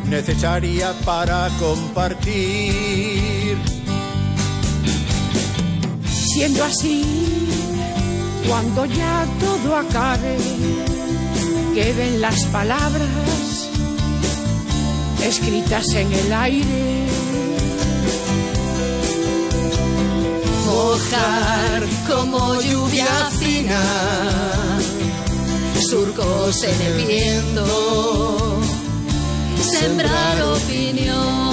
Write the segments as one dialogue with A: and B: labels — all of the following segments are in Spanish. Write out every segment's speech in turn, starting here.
A: necesaria para compartir.
B: Siendo así, cuando ya todo acabe, queden las palabras escritas en el aire.
C: Mojar como lluvia fina, surcos en el viento, sembrar opinión.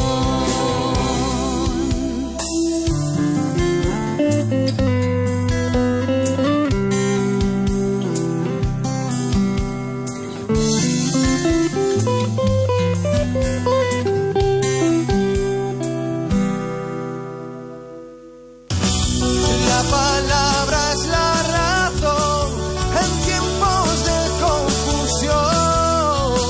D: La palabra es la razón en tiempos de confusión.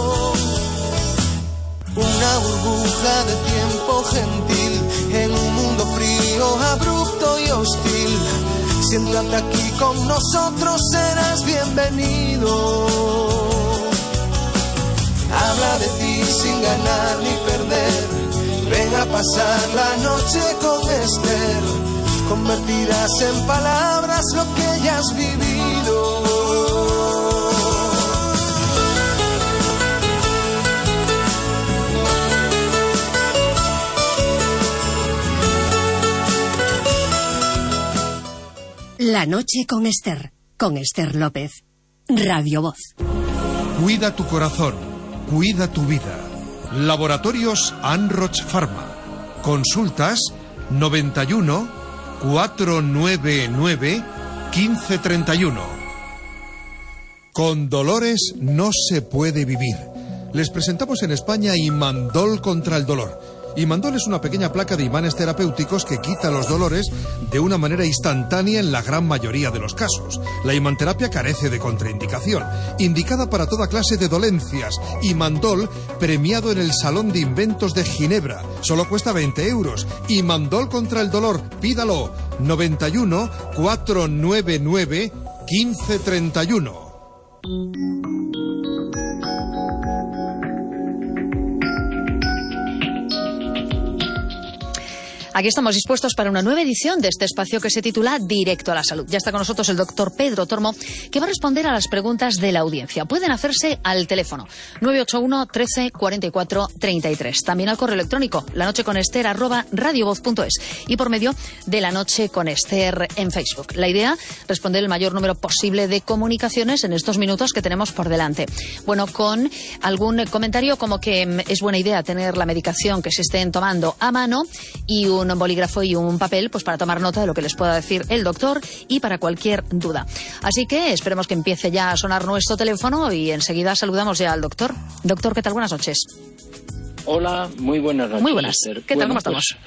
D: Una burbuja de tiempo gentil en un mundo frío, abrupto y hostil. Siéntate aquí con nosotros, serás bienvenido. Habla de ti sin ganar ni perder. Ven a pasar la noche con Esther. Convertirás en palabras lo que ya has vivido.
E: La noche con Esther López. Radio Voz.
F: Cuida tu corazón, cuida tu vida. Laboratorios Anroch Pharma. Consultas 91 499 1531. Con dolores no se puede vivir. Les presentamos en España Imandol contra el dolor. Imandol es una pequeña placa de imanes terapéuticos que quita los dolores de una manera instantánea en la gran mayoría de los casos. La imanterapia carece de contraindicación, indicada para toda clase de dolencias. Imandol, premiado en el Salón de Inventos de Ginebra. Solo cuesta 20 euros. Imandol contra el dolor, pídalo. 91 499 1531.
G: Aquí estamos dispuestos para una nueva edición de este espacio que se titula Directo a la Salud. Ya está con nosotros el doctor Pedro Tormo, que va a responder a las preguntas de la audiencia. Pueden hacerse al teléfono 981 13 44 33. También al correo electrónico lanocheconester@radiovoz.es y por medio de La Noche con Esther en Facebook. La idea, responder el mayor número posible de comunicaciones en estos minutos que tenemos por delante. Bueno, con algún comentario como que es buena idea tener la medicación que se estén tomando a mano y un bolígrafo y un papel pues para tomar nota de lo que les pueda decir el doctor y para cualquier duda. Así que esperemos que empiece ya a sonar nuestro teléfono y enseguida saludamos ya al doctor. Doctor, ¿qué tal? Buenas noches.
H: Hola, muy buenas noches.
G: Muy buenas. ¿Qué tal? ¿Cómo estamos?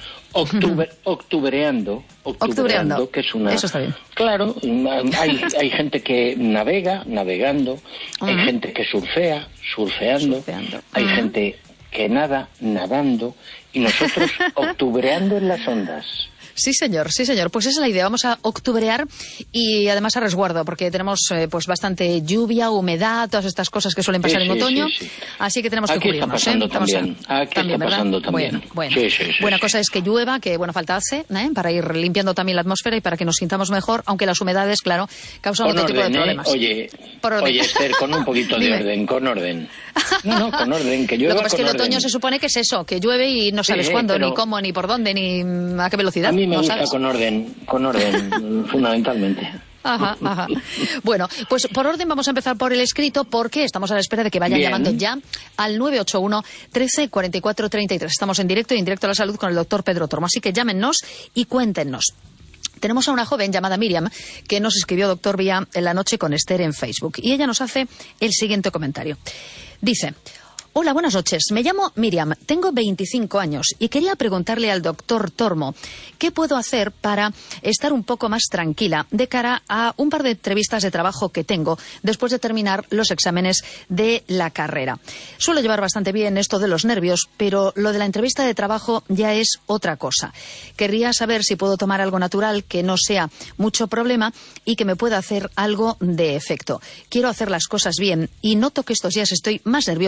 H: Octubereando, que es una...
G: Eso está bien.
H: Claro, hay gente que navegando, hay gente que surfeando. Hay gente que nada, nadando, y nosotros octubereando en las ondas.
G: Sí, señor, sí, señor. Pues esa es la idea. Vamos a octuberear y además a resguardo, porque tenemos pues bastante lluvia, humedad, todas estas cosas que suelen pasar en otoño. Sí. Así que tenemos que cubrirnos.
H: Aquí está pasando también.
G: Bueno. Buena cosa es que llueva, que buena falta hace, para ir limpiando también la atmósfera y para que nos sintamos mejor, aunque las humedades, claro, causan otro tipo de problemas.
H: Oye, Esther, con un poquito de orden, con orden. No, con orden, que llueva.
G: Lo que pasa es que el otoño se supone que es eso, que llueve y no sabes cuándo, ni cómo, ni por dónde, ni a qué velocidad.
H: A mí me gusta con orden, fundamentalmente.
G: Ajá. Bueno, pues por orden vamos a empezar por el escrito porque estamos a la espera de que vayan llamando ya al 981 13 44 33. Estamos en directo y en directo a la salud con el doctor Pedro Tormo. Así que llámennos y cuéntenos. Tenemos a una joven llamada Miriam que nos escribió, doctor, vía en La Noche con Esther en Facebook. Y ella nos hace el siguiente comentario. Dice: hola, buenas noches. Me llamo Miriam, tengo 25 años y quería preguntarle al doctor Tormo qué puedo hacer para estar un poco más tranquila de cara a un par de entrevistas de trabajo que tengo después de terminar los exámenes de la carrera. Suelo llevar bastante bien esto de los nervios, pero lo de la entrevista de trabajo ya es otra cosa. Querría saber si puedo tomar algo natural que no sea mucho problema y que me pueda hacer algo de efecto. Quiero hacer las cosas bien y noto que estos días estoy más nerviosa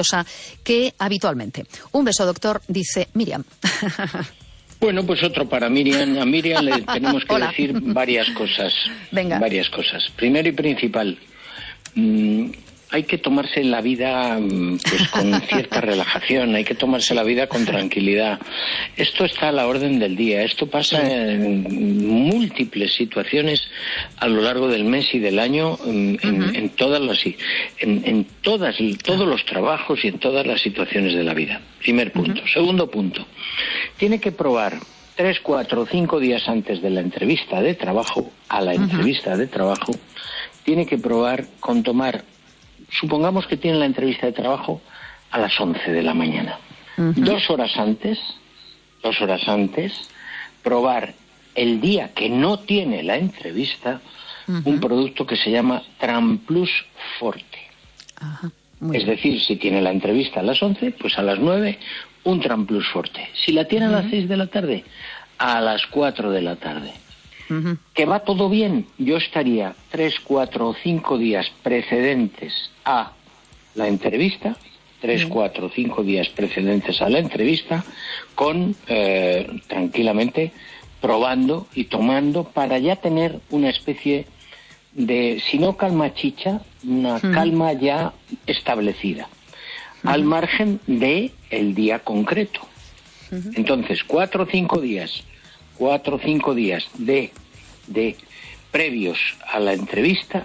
G: que habitualmente. Un beso, doctor, dice Miriam.
H: Bueno, pues otro para Miriam. A Miriam le tenemos que decir varias cosas.
G: Venga.
H: Varias cosas. Primero y principal, hay que tomarse la vida pues con cierta relajación, hay que tomarse la vida con tranquilidad. Esto está a la orden del día, esto pasa en múltiples situaciones a lo largo del mes y del año, en todos los trabajos y en todas las situaciones de la vida. Primer punto. Segundo punto, tiene que probar 3, 4 o 5 días antes de la entrevista de trabajo, tiene que probar con tomar. Supongamos que tiene la entrevista de trabajo a las 11 de la mañana. 2 horas antes, probar el día que no tiene la entrevista un producto que se llama Tramplus Forte. Es decir, si tiene la entrevista a las 11, pues a las 9 un Tramplus Forte. Si la tiene a las 6 de la tarde, a las 4 de la tarde. ¿Que va todo bien? Yo estaría 3, 4 o 5 días precedentes a la entrevista, 3, 4 o 5 días precedentes a la entrevista, con tranquilamente probando y tomando para ya tener una especie de, si no calma chicha, una calma ya establecida, al margen de el día concreto. Entonces, 4 o 5 días de previos a la entrevista,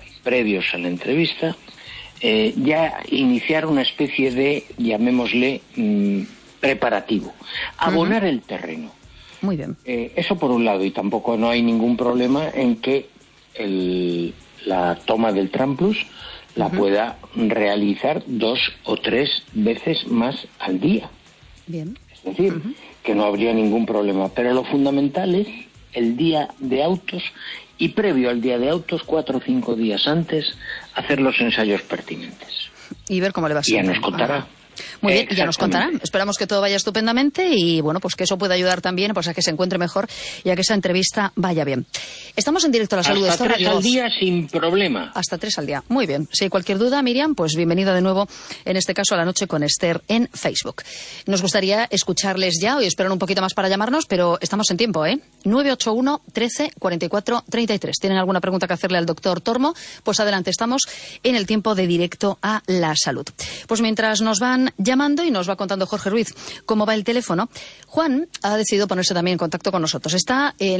H: ya iniciar una especie de, llamémosle, preparativo, abonar el terreno.
G: Muy bien.
H: Eso por un lado, y tampoco no hay ningún problema en que la toma del Tramplus la pueda realizar 2 o 3 veces más al día.
G: Bien.
H: Es decir, que no habría ningún problema. Pero lo fundamental es el día de autos y previo al día de autos, 4 o 5 días antes, hacer los ensayos pertinentes.
G: Y ver cómo le va a ser.
H: Y ya nos contará.
G: Muy bien, ya nos contará. Esperamos que todo vaya estupendamente y bueno, pues que eso pueda ayudar también pues a que se encuentre mejor y a que esa entrevista vaya bien. Estamos en directo a la salud.
H: Hasta 3 al día sin problema.
G: Hasta 3 al día. Muy bien. Si hay cualquier duda, Miriam, pues bienvenida de nuevo, en este caso a La Noche con Esther en Facebook. Nos gustaría escucharles ya, hoy esperan un poquito más para llamarnos, pero estamos en tiempo, 981 13 44 33. ¿Tienen alguna pregunta que hacerle al doctor Tormo? Pues adelante, estamos en el tiempo de directo a la salud. Pues mientras nos van llamando y nos va contando Jorge Ruiz cómo va el teléfono, Juan ha decidido ponerse también en contacto con nosotros. Está en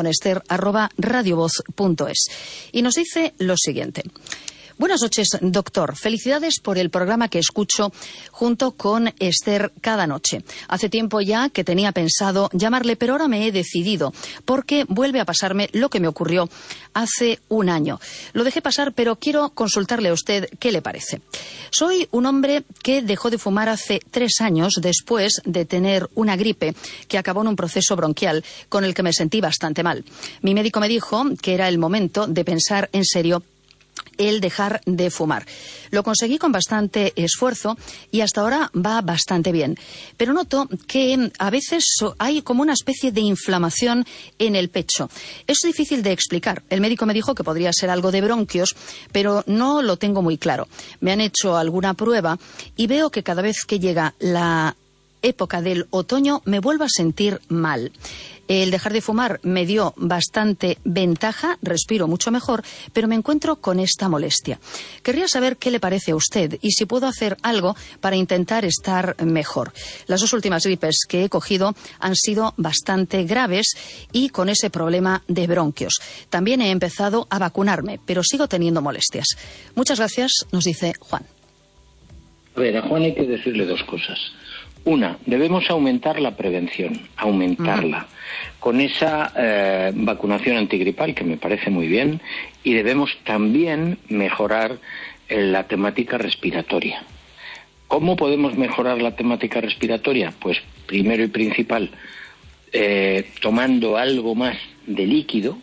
G: lanocheconester@radiovoz.es y nos dice lo siguiente. Buenas noches, doctor. Felicidades por el programa que escucho junto con Esther cada noche. Hace tiempo ya que tenía pensado llamarle, pero ahora me he decidido porque vuelve a pasarme lo que me ocurrió hace un año. Lo dejé pasar, pero quiero consultarle a usted qué le parece. Soy un hombre que dejó de fumar hace 3 años después de tener una gripe que acabó en un proceso bronquial con el que me sentí bastante mal. Mi médico me dijo que era el momento de pensar en serio el dejar de fumar. Lo conseguí con bastante esfuerzo y hasta ahora va bastante bien. Pero noto que a veces hay como una especie de inflamación en el pecho. Es difícil de explicar. El médico me dijo que podría ser algo de bronquios, pero no lo tengo muy claro. Me han hecho alguna prueba y veo que cada vez que llega la época del otoño me vuelvo a sentir mal. El dejar de fumar me dio bastante ventaja, respiro mucho mejor, pero me encuentro con esta molestia. Querría saber qué le parece a usted y si puedo hacer algo para intentar estar mejor. Las 2 últimas gripes que he cogido han sido bastante graves y con ese problema de bronquios. También he empezado a vacunarme, pero sigo teniendo molestias. Muchas gracias, nos dice Juan.
H: A ver, a Juan hay que decirle 2 cosas. Una, debemos aumentar la prevención, aumentarla, con esa vacunación antigripal, que me parece muy bien, y debemos también mejorar la temática respiratoria. ¿Cómo podemos mejorar la temática respiratoria? Pues primero y principal, tomando algo más de líquido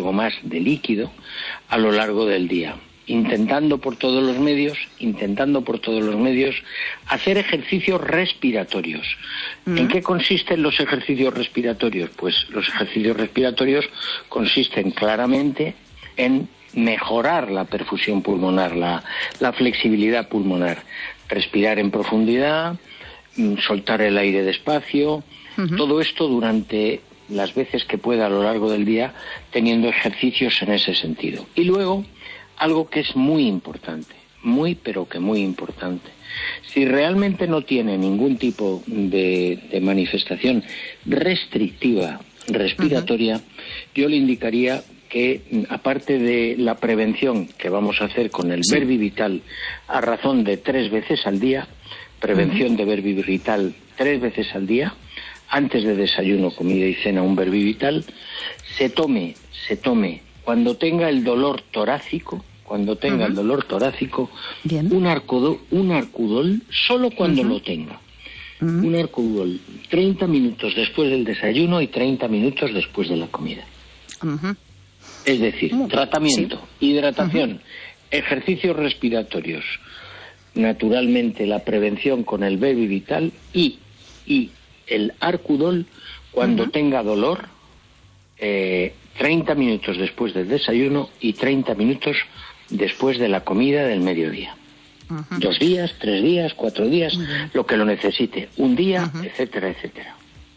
H: a lo largo del día. Intentando por todos los medios hacer ejercicios respiratorios. ¿En qué consisten los ejercicios respiratorios? Pues los ejercicios respiratorios consisten claramente en mejorar la perfusión pulmonar, la flexibilidad pulmonar, respirar en profundidad, soltar el aire despacio, todo esto durante las veces que pueda a lo largo del día, teniendo ejercicios en ese sentido. Y luego, algo que es muy importante, muy pero que muy importante. Si realmente no tiene ningún tipo de manifestación restrictiva respiratoria, yo le indicaría que, aparte de la prevención que vamos a hacer con el Verbivital a razón de 3 veces al día, prevención de Verbivital 3 veces al día, antes de desayuno, comida y cena, un Verbivital, se tome cuando tenga el dolor torácico, un Arcudol, solo cuando lo tenga. Un Arcudol, 30 minutos después del desayuno y 30 minutos después de la comida. Es decir, tratamiento, hidratación, ejercicios respiratorios, naturalmente la prevención con el Verbivital y el Arcudol cuando tenga dolor, 30 minutos después del desayuno y 30 minutos después de la comida del mediodía. 2 días, 3 días, 4 días, lo que lo necesite, un día, etcétera, etcétera.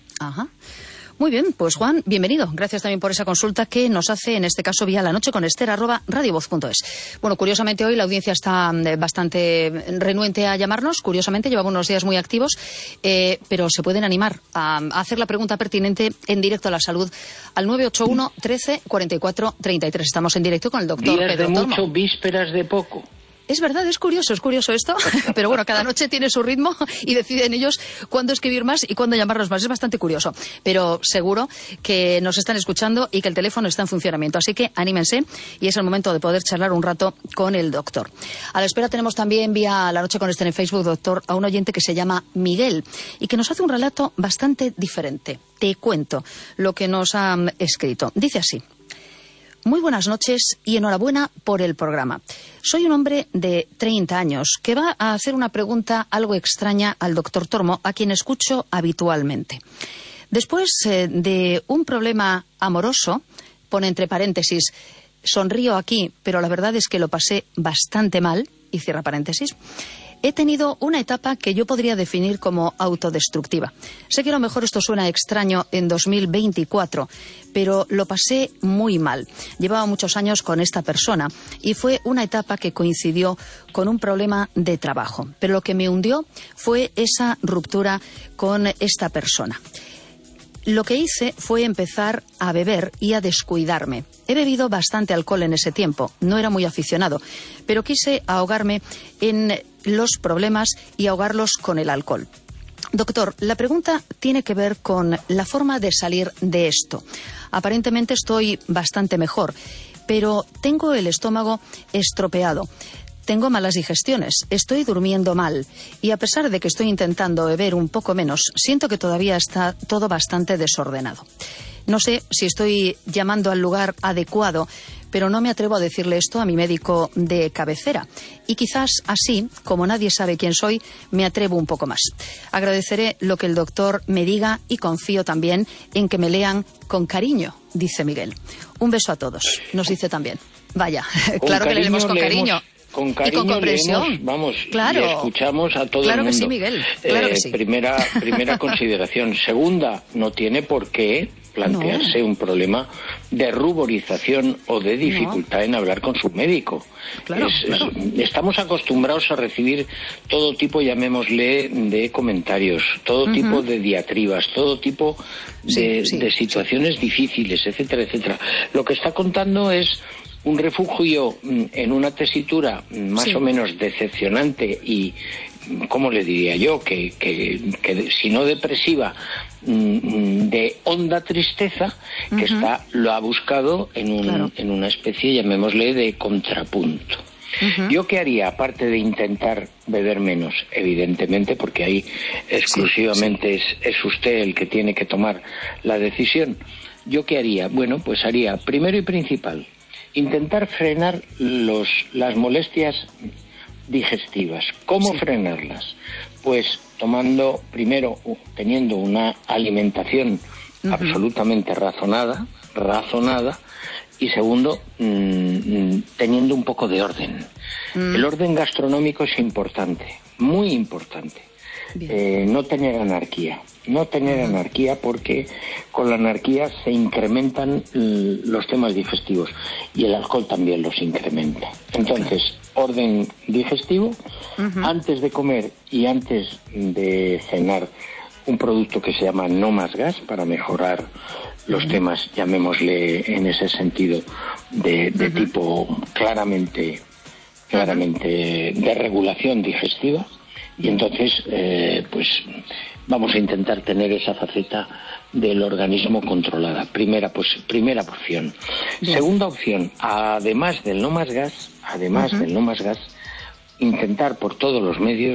G: Muy bien, pues Juan, bienvenido. Gracias también por esa consulta que nos hace, en este caso, vía la noche con Esther, @radiovoz.es. Bueno, curiosamente hoy la audiencia está bastante renuente a llamarnos. Curiosamente, llevamos unos días muy activos, pero se pueden animar a hacer la pregunta pertinente en directo a la salud al 981 13 44 33. Estamos en directo con el doctor
H: Pedro
G: Tormo.
H: Días de mucho, vísperas de poco.
G: Es verdad, es curioso esto, pero bueno, cada noche tiene su ritmo y deciden ellos cuándo escribir más y cuándo llamarnos más. Es bastante curioso, pero seguro que nos están escuchando y que el teléfono está en funcionamiento. Así que anímense y es el momento de poder charlar un rato con el doctor. A la espera tenemos también vía La Noche con Esther en Facebook, doctor, a un oyente que se llama Miguel y que nos hace un relato bastante diferente. Te cuento lo que nos ha escrito. Dice así: muy buenas noches y enhorabuena por el programa. Soy un hombre de 30 años que va a hacer una pregunta algo extraña al doctor Tormo, a quien escucho habitualmente. Después de un problema amoroso, pone entre paréntesis, sonrío aquí, pero la verdad es que lo pasé bastante mal, y cierra paréntesis, he tenido una etapa que yo podría definir como autodestructiva. Sé que a lo mejor esto suena extraño en 2024, pero lo pasé muy mal. Llevaba muchos años con esta persona y fue una etapa que coincidió con un problema de trabajo. Pero lo que me hundió fue esa ruptura con esta persona. Lo que hice fue empezar a beber y a descuidarme. He bebido bastante alcohol en ese tiempo, no era muy aficionado, pero quise ahogarme en los problemas y ahogarlos con el alcohol. Doctor, la pregunta tiene que ver con la forma de salir de esto. Aparentemente estoy bastante mejor, pero tengo el estómago estropeado. Tengo malas digestiones, estoy durmiendo mal y a pesar de que estoy intentando beber un poco menos, siento que todavía está todo bastante desordenado. No sé si estoy llamando al lugar adecuado, pero no me atrevo a decirle esto a mi médico de cabecera. Y quizás así, como nadie sabe quién soy, me atrevo un poco más. Agradeceré lo que el doctor me diga y confío también en que me lean con cariño, dice Miguel. Un beso a todos, nos dice también. Vaya, claro que le leemos con cariño.
H: Con cariño,
G: y con comprensión.
H: Leemos, vamos,
G: claro.
H: Y escuchamos a todo
G: claro
H: el mundo.
G: Que sí, Miguel. Claro que sí.
H: Primera consideración. Segunda, no tiene por qué plantearse un problema de ruborización o de dificultad en hablar con su médico.
G: Claro.
H: Estamos acostumbrados a recibir todo tipo, llamémosle, de comentarios, todo tipo de diatribas, todo tipo de situaciones difíciles, etcétera, etcétera. Lo que está contando es un refugio en una tesitura más o menos decepcionante y, ¿cómo le diría yo? Que si no depresiva, de honda tristeza, que lo ha buscado en una especie, llamémosle, de contrapunto. ¿Yo qué haría? Aparte de intentar beber menos, evidentemente, porque ahí exclusivamente es usted el que tiene que tomar la decisión. ¿Yo qué haría? Bueno, pues haría, primero y principal, intentar frenar las molestias digestivas. ¿Cómo frenarlas? Pues teniendo una alimentación absolutamente razonada y segundo, teniendo un poco de orden. El orden gastronómico es importante, muy importante. No tener anarquía. No tener anarquía, porque con la anarquía se incrementan los temas digestivos y el alcohol también los incrementa. Entonces, orden digestivo, antes de comer y antes de cenar, un producto que se llama No Más Gas para mejorar los temas, llamémosle en ese sentido, de tipo claramente de regulación digestiva. Y entonces, pues vamos a intentar tener esa faceta del organismo controlada. Primera opción. Bien. Segunda opción, además del no más gas, intentar por todos los medios,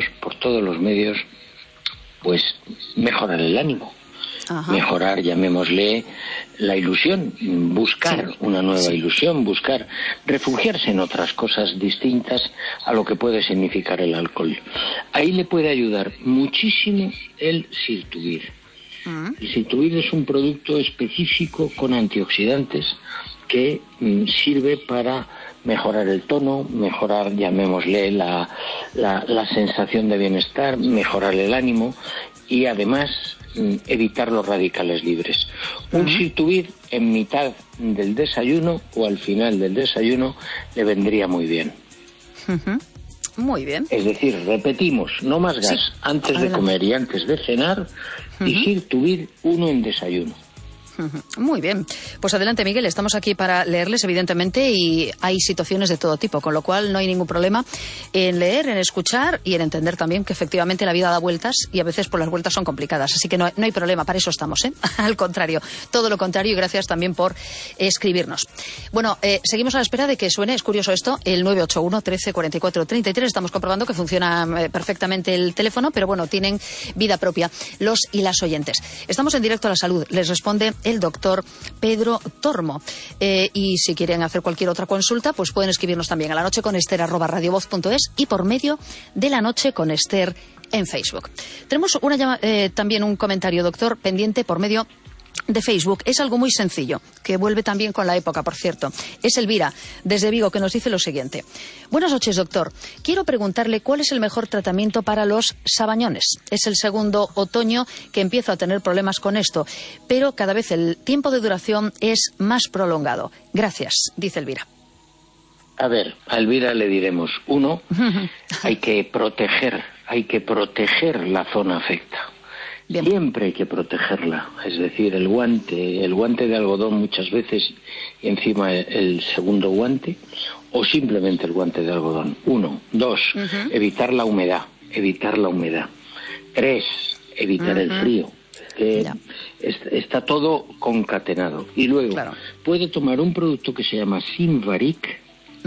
H: pues mejorar el ánimo. Mejorar, llamémosle, la ilusión, buscar una nueva ilusión, refugiarse en otras cosas distintas a lo que puede significar el alcohol. Ahí le puede ayudar muchísimo el Sirtuir. El Sirtuir es un producto específico con antioxidantes que sirve para mejorar el tono, mejorar, llamémosle, la sensación de bienestar, mejorar el ánimo y además evitar los radicales libres. Un Sirtuir en mitad del desayuno o al final del desayuno le vendría muy bien.
G: Muy bien.
H: Es decir, repetimos, no más gas antes de comer y antes de cenar y Sirtuir uno en desayuno.
G: Muy bien. Pues adelante, Miguel. Estamos aquí para leerles, evidentemente, y hay situaciones de todo tipo, con lo cual no hay ningún problema en leer, en escuchar y en entender también que efectivamente la vida da vueltas y a veces por las vueltas son complicadas. Así que no hay problema, para eso estamos, ¿eh? Al contrario, todo lo contrario, y gracias también por escribirnos. Bueno, seguimos a la espera de que suene, es curioso esto, el 981 13 44 33. Estamos comprobando que funciona perfectamente el teléfono, pero bueno, tienen vida propia los y las oyentes. Estamos en directo a la salud. Les responde el doctor Pedro Tormo. Y si quieren hacer cualquier otra consulta, pues pueden escribirnos también a lanocheconester@radiovoz.es y por medio de La Noche con Ester en Facebook. Tenemos también un comentario, doctor, pendiente por medio de Facebook. Es algo muy sencillo, que vuelve también con la época, por cierto. Es Elvira, desde Vigo, que nos dice lo siguiente. Buenas noches, doctor. Quiero preguntarle cuál es el mejor tratamiento para los sabañones. Es el segundo otoño que empiezo a tener problemas con esto, pero cada vez el tiempo de duración es más prolongado. Gracias, dice Elvira.
H: A ver, a Elvira le diremos, uno, hay que proteger la zona afecta. Bien. Siempre hay que protegerla, es decir, el guante de algodón muchas veces y encima el segundo guante o simplemente el guante de algodón. 1, 2, evitar la humedad. 3, evitar el frío. Está todo concatenado. Y luego puede tomar un producto que se llama Sinvarik.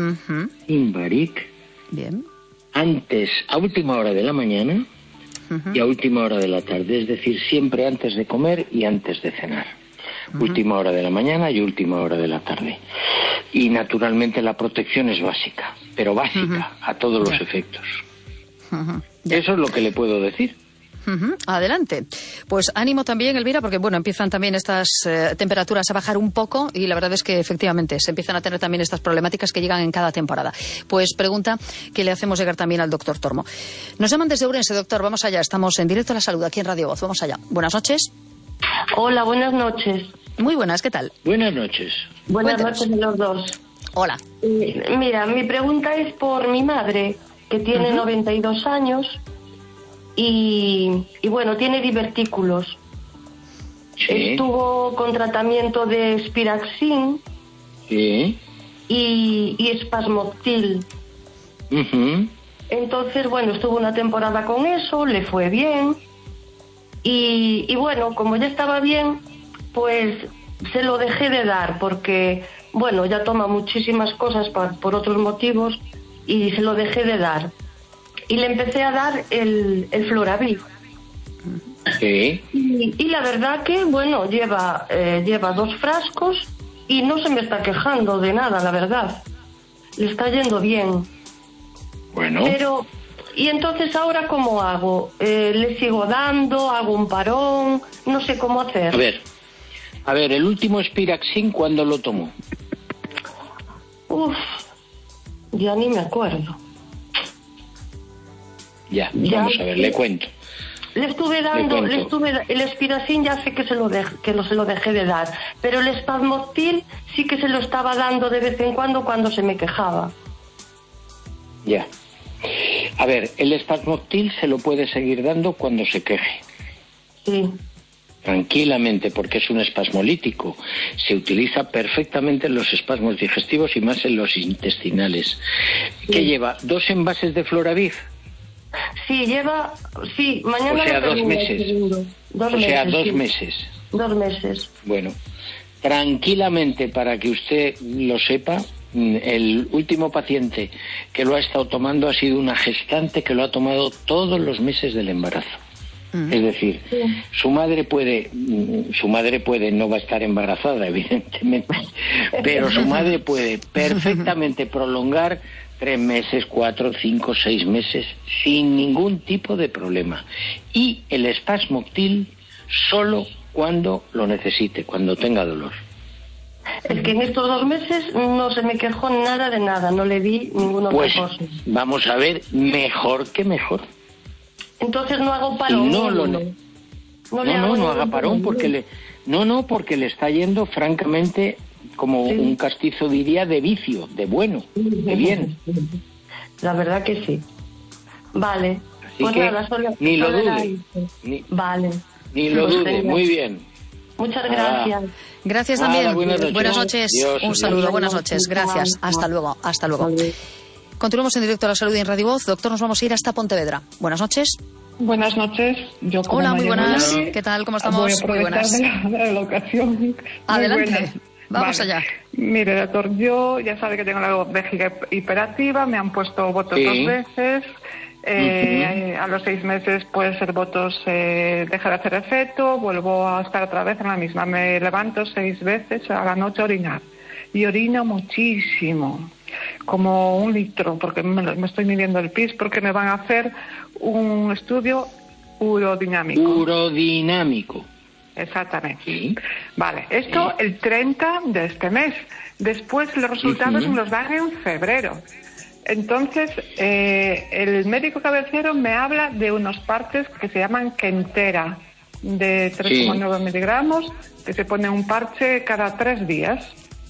G: Bien.
H: A última hora de la mañana y a última hora de la tarde, es decir, siempre antes de comer y antes de cenar. Última hora de la mañana y última hora de la tarde. Y naturalmente la protección es básica, pero básica a todos los efectos. Eso es lo que le puedo decir.
G: Adelante. Pues ánimo también, Elvira, porque bueno, empiezan también estas temperaturas a bajar un poco y la verdad es que efectivamente se empiezan a tener también estas problemáticas que llegan en cada temporada. Pues pregunta que le hacemos llegar también al doctor Tormo. Nos llaman desde Ourense, doctor, vamos allá. Estamos en directo a la salud aquí en Radio Voz. Vamos allá. Buenas noches.
A: Hola, buenas noches.
G: Muy buenas, ¿qué tal?
H: Buenas noches.
A: Buenas noches a los dos.
G: Hola.
A: Mira, mi pregunta es por mi madre, que tiene 92 años y bueno, tiene divertículos.
H: Sí.
A: Estuvo con tratamiento de Spiraxin y Spasmotil. Entonces, bueno, estuvo una temporada con eso, le fue bien. Y bueno, como ya estaba bien, pues se lo dejé de dar porque, bueno, ya toma muchísimas cosas por otros motivos y se lo dejé de dar. Y le empecé a dar el Floravir.
H: Sí.
A: Y la verdad que, bueno, lleva 2 frascos y no se me está quejando de nada, la verdad. Le está yendo bien.
H: Bueno.
A: Pero, ¿y entonces ahora cómo hago? ¿Le sigo dando? ¿Hago un parón? No sé cómo hacer.
H: A ver, el último Spiraxin, ¿cuándo lo tomó?
A: Ya ni me acuerdo.
H: Ya, vamos a ver, le cuento.
A: Le estuve dando, el Espiracin ya sé que se lo dejé de dar, pero el Spasmoctil sí que se lo estaba dando de vez en cuando se me quejaba.
H: Ya. A ver, el Spasmoctil se lo puede seguir dando cuando se queje.
A: Sí.
H: Tranquilamente, porque es un espasmolítico. Se utiliza perfectamente en los espasmos digestivos y más en los intestinales. Sí. ¿Qué lleva? ¿2 envases de Floravir?
A: Sí, lleva... Sí, mañana...
H: O sea, 2 meses. 2 meses.
A: 2 meses.
H: Bueno, tranquilamente, para que usted lo sepa, el último paciente que lo ha estado tomando ha sido una gestante que lo ha tomado todos los meses del embarazo. Es decir, su madre puede, no va a estar embarazada, evidentemente, pero su madre puede perfectamente prolongar 3 meses, 4, 5, 6 meses sin ningún tipo de problema. Y el Spasmoctil solo cuando lo necesite, cuando tenga dolor.
A: Es que en estos 2 meses no se me quejó nada de nada, no le di ninguna otra cosa.
H: Vamos a ver, mejor que mejor.
A: Entonces no hago parón.
H: No haga parón porque le está yendo francamente, como un castizo diría, de vicio, de bueno, de bien.
A: La verdad que sí. Vale.
H: Así pues que nada, ni lo dude.
A: Vale.
H: Ni lo dude, muy bien.
A: Muchas gracias.
G: Gracias también. Buenas noches. Dios, un saludo, buenas noches. Gracias. Hasta luego. Continuamos en directo a la salud y en Radio Voz. Doctor, nos vamos a ir hasta Pontevedra. Buenas noches.
I: Buenas noches.
G: Hola, muy buenas. ¿Qué tal? ¿Cómo estamos?
I: Voy a aprovechar de la ocasión.
G: Adelante. Vamos allá.
I: Mire, doctor, yo ya sabe que tengo la vejiga hiperactiva, me han puesto botox 2 veces. A los 6 meses, pues el botox deja de hacer efecto, vuelvo a estar otra vez en la misma. Me levanto 6 veces a la noche a orinar. Y orino muchísimo. Como 1 litro, porque me estoy midiendo el pis, porque me van a hacer un estudio urodinámico.
H: Urodinámico.
I: Exactamente. Sí. Vale, esto el 30 de este mes. Después los resultados me los dan en febrero. Entonces, el médico cabecero me habla de unos parches que se llaman Kentera, de 3,9 miligramos, que se pone un parche cada 3 días.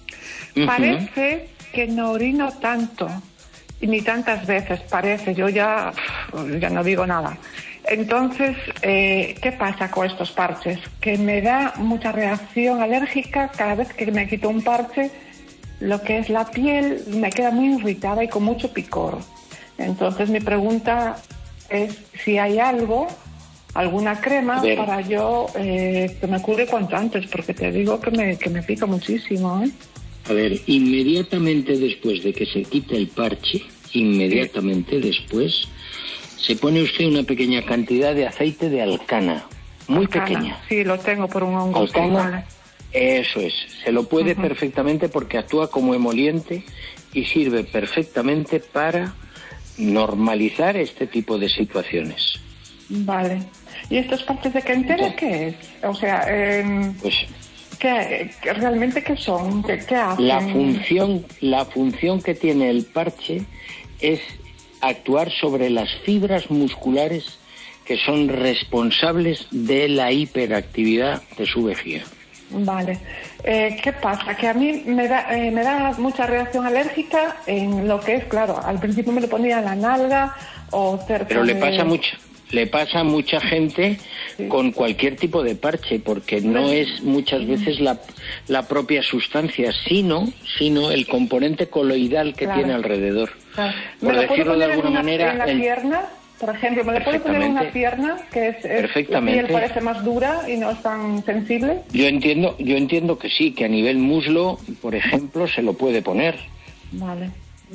I: Parece que no orino tanto, ni tantas veces, parece. Yo ya no digo nada. Entonces, ¿qué pasa con estos parches? Que me da mucha reacción alérgica cada vez que me quito un parche. Lo que es la piel me queda muy irritada y con mucho picor. Entonces, mi pregunta es si hay alguna crema para yo que me cure cuanto antes, porque te digo que me pica muchísimo, ¿eh?
H: A ver, inmediatamente después de que se quite el parche, inmediatamente después, se pone usted una pequeña cantidad de aceite de alcana, muy pequeña.
I: Sí, lo tengo por un hongo.
H: Alcana, eso es. Se lo puede perfectamente porque actúa como emoliente y sirve perfectamente para normalizar este tipo de situaciones.
I: Vale. ¿Y estos parches de Kentera qué es? O sea,
H: pues...
I: ¿Qué realmente qué son? ¿Qué hacen?
H: La función que tiene el parche es actuar sobre las fibras musculares que son responsables de la hiperactividad de su vejiga.
I: Vale. ¿Qué pasa? Que a mí me da mucha reacción alérgica en lo que es, claro, al principio me lo ponía en la nalga o cerca.
H: Pero le pasa a mucha gente con cualquier tipo de parche, porque no es muchas veces la propia sustancia, sino el componente coloidal que tiene alrededor.
I: Claro.
H: Por decirlo de alguna manera...
I: ¿En la pierna? Por ejemplo, ¿me le puedo poner en una pierna que es
H: perfectamente.
I: La piel parece más dura y no es tan sensible?
H: Yo entiendo que sí, que a nivel muslo, por ejemplo, se lo puede poner.
I: Vale,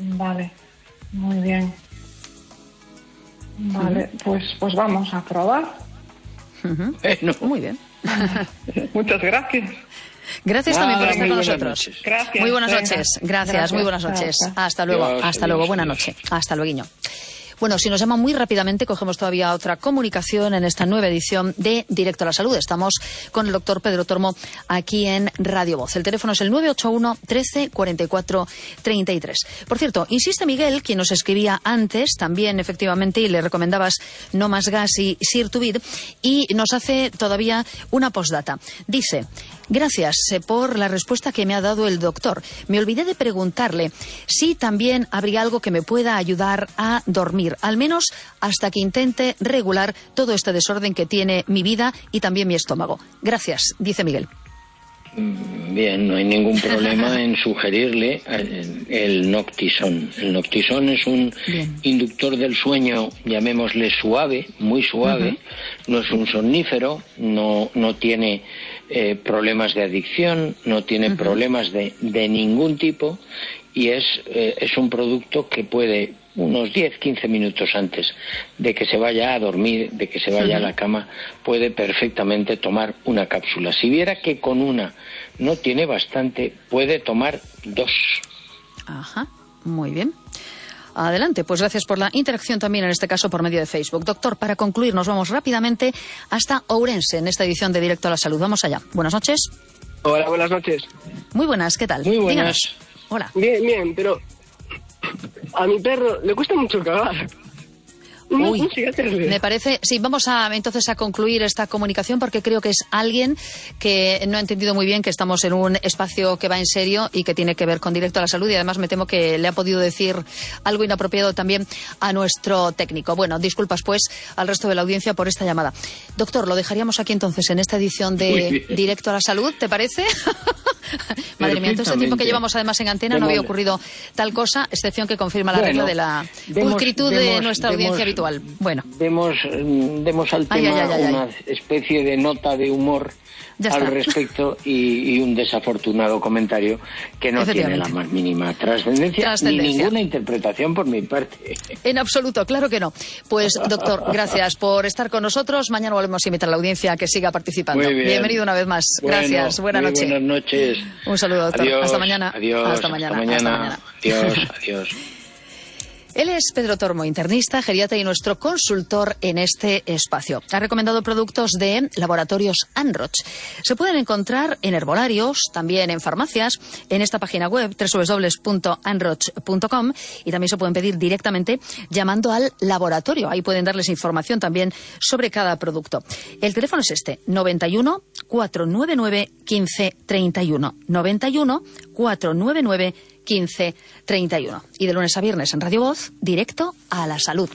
I: muy bien. Vale, pues vamos a probar.
G: Muy bien.
I: Muchas gracias.
G: Gracias también por estar con nosotros.
I: Gracias.
G: Muy buenas noches. Gracias, muy buenas noches. Hasta luego. Hasta luego. Buena noche. Hasta luego. Bueno, si nos llaman muy rápidamente, cogemos todavía otra comunicación en esta nueva edición de Directo a la Salud. Estamos con el doctor Pedro Tormo aquí en Radio Voz. El teléfono es el 981 13 44 33. Por cierto, insiste Miguel, quien nos escribía antes, también efectivamente, y le recomendabas No Más Gas y Sirtuvid, y nos hace todavía una postdata. Dice: gracias por la respuesta que me ha dado el doctor. Me olvidé de preguntarle si también habría algo que me pueda ayudar a dormir, al menos hasta que intente regular todo este desorden que tiene mi vida y también mi estómago. Gracias, dice Miguel.
H: Bien, no hay ningún problema en sugerirle el Noctisol. El Noctisol es un inductor del sueño, llamémosle suave, muy suave. No es un somnífero, no tiene problemas de adicción, no tiene problemas de ningún tipo, y es un producto que puede, unos 10-15 minutos antes de que se vaya a dormir, de que se vaya a la cama, puede perfectamente tomar una cápsula. Si viera que con una no tiene bastante, puede tomar 2.
G: Ajá, muy bien. Adelante, pues gracias por la interacción también, en este caso por medio de Facebook. Doctor, para concluir, nos vamos rápidamente hasta Ourense en esta edición de Directo a la Salud. Vamos allá. Buenas noches.
J: Hola, buenas noches.
G: Muy buenas, ¿qué tal?
H: Muy buenas.
G: Díganos. Hola.
J: Bien, pero a mi perro le cuesta mucho cagar.
G: Uy,
J: no sé qué hacerle.
G: me parece... Sí, vamos entonces a concluir esta comunicación, porque creo que es alguien que no ha entendido muy bien que estamos en un espacio que va en serio y que tiene que ver con Directo a la Salud, y además me temo que le ha podido decir algo inapropiado también a nuestro técnico. Bueno, disculpas pues al resto de la audiencia por esta llamada. Doctor, lo dejaríamos aquí entonces en esta edición de Directo a la Salud, ¿te parece? Madre mía, en todo este tiempo que llevamos además en antena no había ocurrido tal cosa, excepción que confirma la regla de la pulcritud de nuestra audiencia habitual. Bueno.
H: Demos al tema una especie de nota de humor al respecto y un desafortunado comentario que no tiene la más mínima trascendencia ni ninguna interpretación por mi parte.
G: En absoluto, claro que no. Pues, doctor, gracias por estar con nosotros. Mañana volvemos a invitar a la audiencia a que siga participando.
H: Muy bien.
G: Bienvenido una vez más. Gracias. Buenas noches.
H: Buenas noches.
G: Un saludo, doctor.
H: Adiós,
G: hasta mañana.
H: Adiós.
G: Hasta mañana.
H: Hasta mañana. Adiós.
G: Él es Pedro Tormo, internista, geriatra y nuestro consultor en este espacio. Ha recomendado productos de Laboratorios Anroch. Se pueden encontrar en herbolarios, también en farmacias, en esta página web www.anroch.com, y también se pueden pedir directamente llamando al laboratorio. Ahí pueden darles información también sobre cada producto. El teléfono es este, 91 499 1531. 91 499 1531. Y de lunes a viernes en Radio Voz, Directo a la Salud.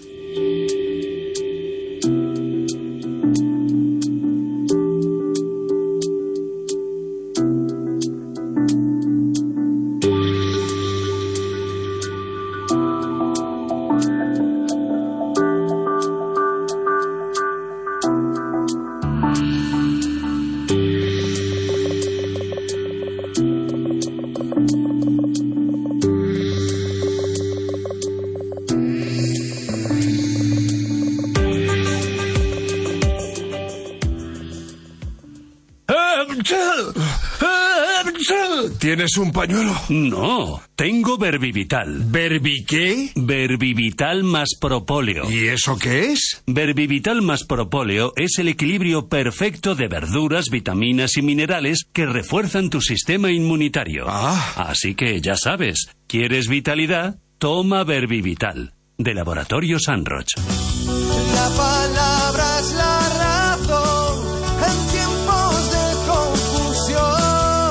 F: ¿Tienes un pañuelo?
K: No, tengo Verbivital.
F: ¿Verbi qué?
K: Verbivital más propóleo.
F: ¿Y eso qué es?
K: Verbivital más propóleo es el equilibrio perfecto de verduras, vitaminas y minerales que refuerzan tu sistema inmunitario. Así que ya sabes, ¿quieres vitalidad? Toma Verbivital, de Laboratorios Anroch.
D: La palabra es la razón en tiempos de confusión.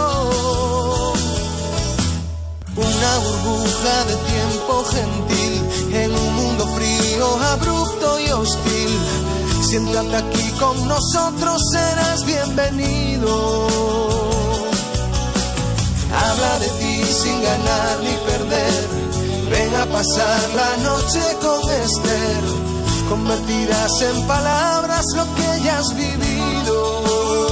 D: Una burbuja de tiempo gentil en un mundo frío, abrupto y hostil. Siéntate aquí con nosotros, serás bienvenido. Habla de ti sin ganar ni perder. Ven a pasar la noche con Esther. Convertirás en palabras lo que ya has vivido.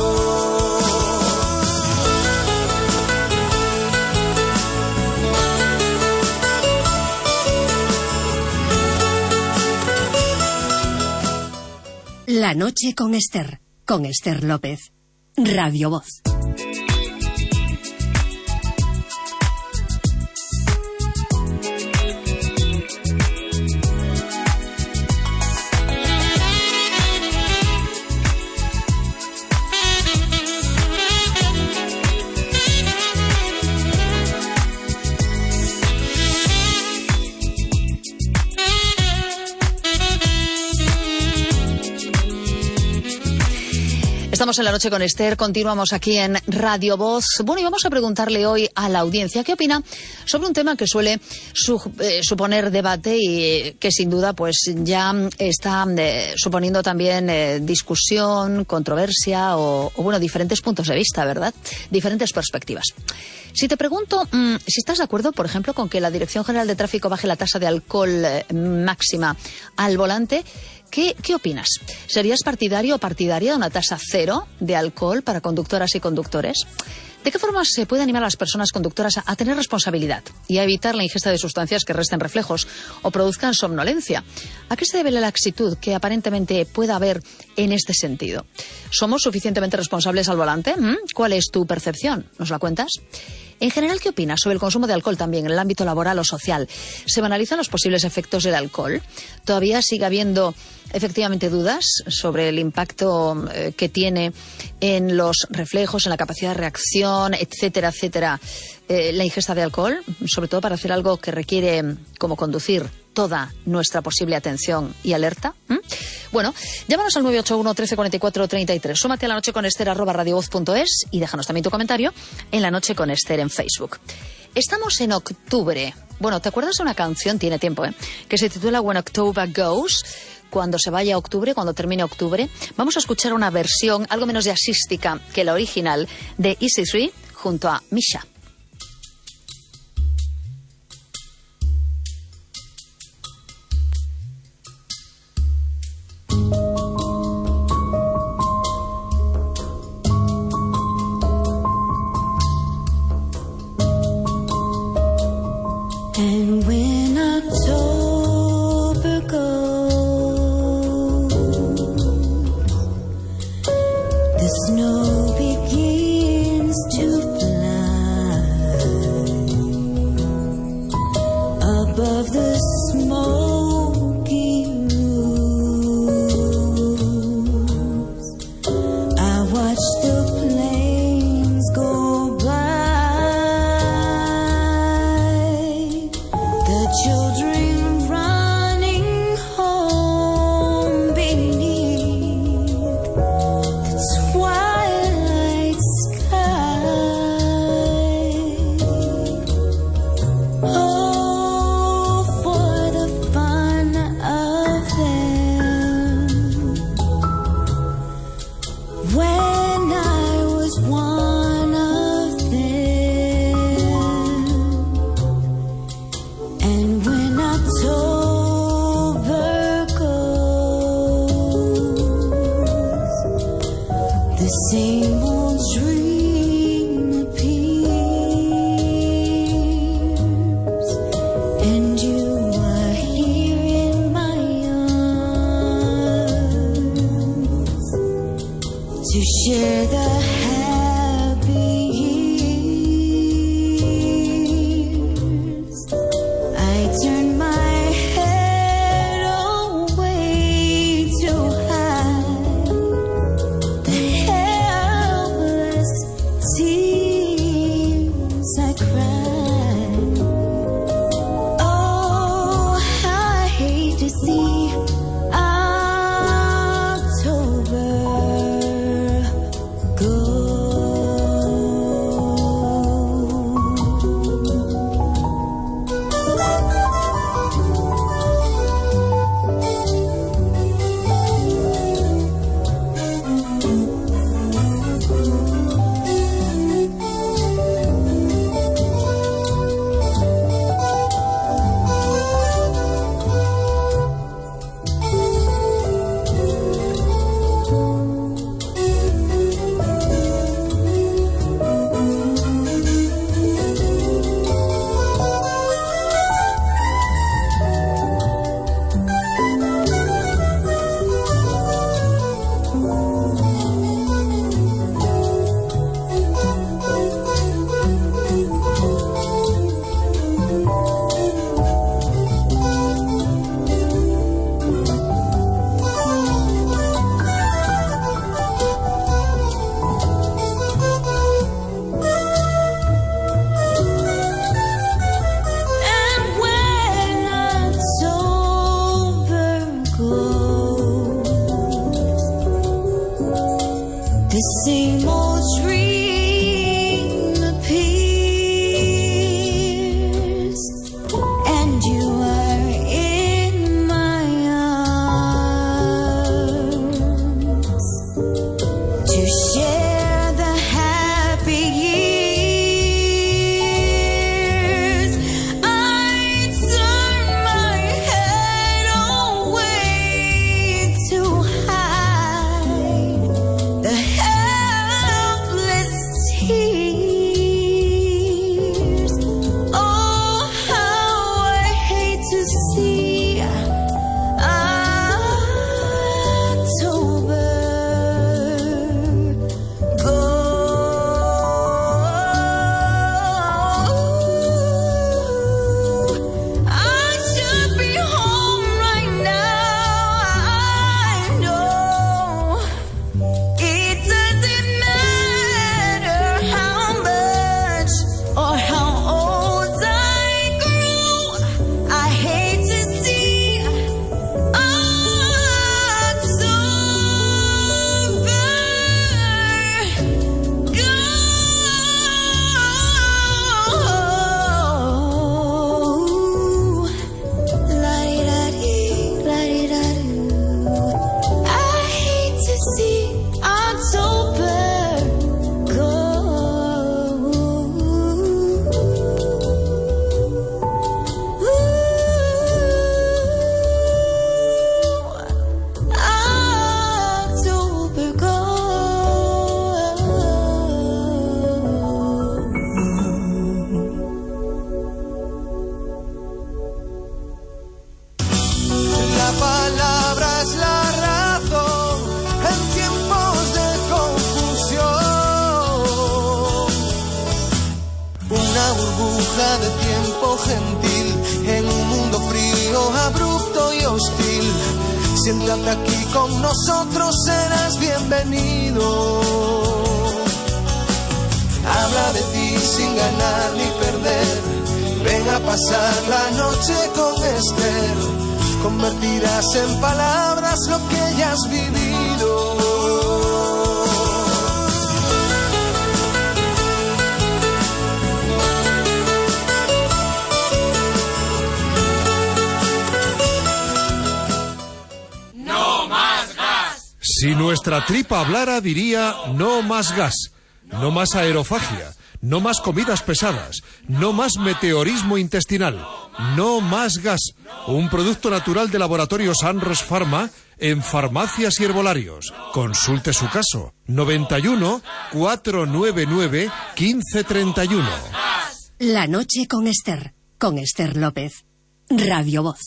E: La noche con Esther López, Radio Voz.
G: Estamos en La Noche con Esther, continuamos aquí en Radio Voz. Bueno, y vamos a preguntarle hoy a la audiencia qué opina sobre un tema que suele suponer debate y que sin duda pues ya está suponiendo también discusión, controversia o bueno, diferentes puntos de vista, ¿verdad? Diferentes perspectivas. Si te pregunto si estás de acuerdo, por ejemplo, con que la Dirección General de Tráfico baje la tasa de alcohol máxima al volante, ¿Qué opinas? ¿Serías partidario o partidaria de una tasa cero de alcohol para conductoras y conductores? ¿De qué forma se puede animar a las personas conductoras a tener responsabilidad y a evitar la ingesta de sustancias que resten reflejos o produzcan somnolencia? ¿A qué se debe la laxitud que aparentemente pueda haber en este sentido? ¿Somos suficientemente responsables al volante? ¿Cuál es tu percepción? ¿Nos la cuentas? En general, ¿qué opinas sobre el consumo de alcohol también en el ámbito laboral o social? ¿Se banalizan los posibles efectos del alcohol? ¿Todavía sigue habiendo efectivamente dudas sobre el impacto que tiene en los reflejos, en la capacidad de reacción, etcétera, etcétera, la ingesta de alcohol? Sobre todo para hacer algo que requiere, como conducir, toda nuestra posible atención y alerta. Bueno, llámanos al 981 13 44 33. Súmate a La Noche con Esther @radiovoz.es y déjanos también tu comentario en La Noche con Esther en Facebook. Estamos en octubre. Bueno, ¿te acuerdas de una canción? Tiene tiempo, que se titula When October Goes. Cuando se vaya octubre, cuando termine octubre. Vamos a escuchar una versión algo menos jazzística que la original de Easy 3 junto a Misha.
L: And when October goes, the snow begins to fly above the smoky roofs. I watch the planes go by. Children running home beneath the twilight sky. Oh, for the fun of them. When I was one of them. And when October goes, the same old dream appears, and you are here in my arms to share the happy years. I turn my head away to hide the helpless tears I cry. Oh, I hate to see October go. the same old dream appears, and you are in my arms to share the happy years. I turn my head away to hide the helpless tears. Oh, how I hate to see October go. I should be home right now. I know it doesn't matter how much or how old I grow. I hate to see October go. La-di-da-dee, la-di-da-doo. I hate to see October go. October go.
D: La palabra es la razón en tiempos de confusión. Una burbuja de tiempo gentil en un mundo frío, abrupto y hostil. Siéntate aquí con nosotros, serás bienvenido. Habla de ti sin ganar ni perder. Ven a pasar la noche con Esther. Convertirás en palabras lo que ya has vivido.
F: Si nuestra tripa hablara, diría no más gas, no más aerofagia, no más comidas pesadas, no más meteorismo intestinal, no más gas. Un producto natural de Laboratorios Anros Pharma en farmacias y herbolarios. Consulte su caso. 91 499 1531.
E: La noche con Esther López. Radio Voz.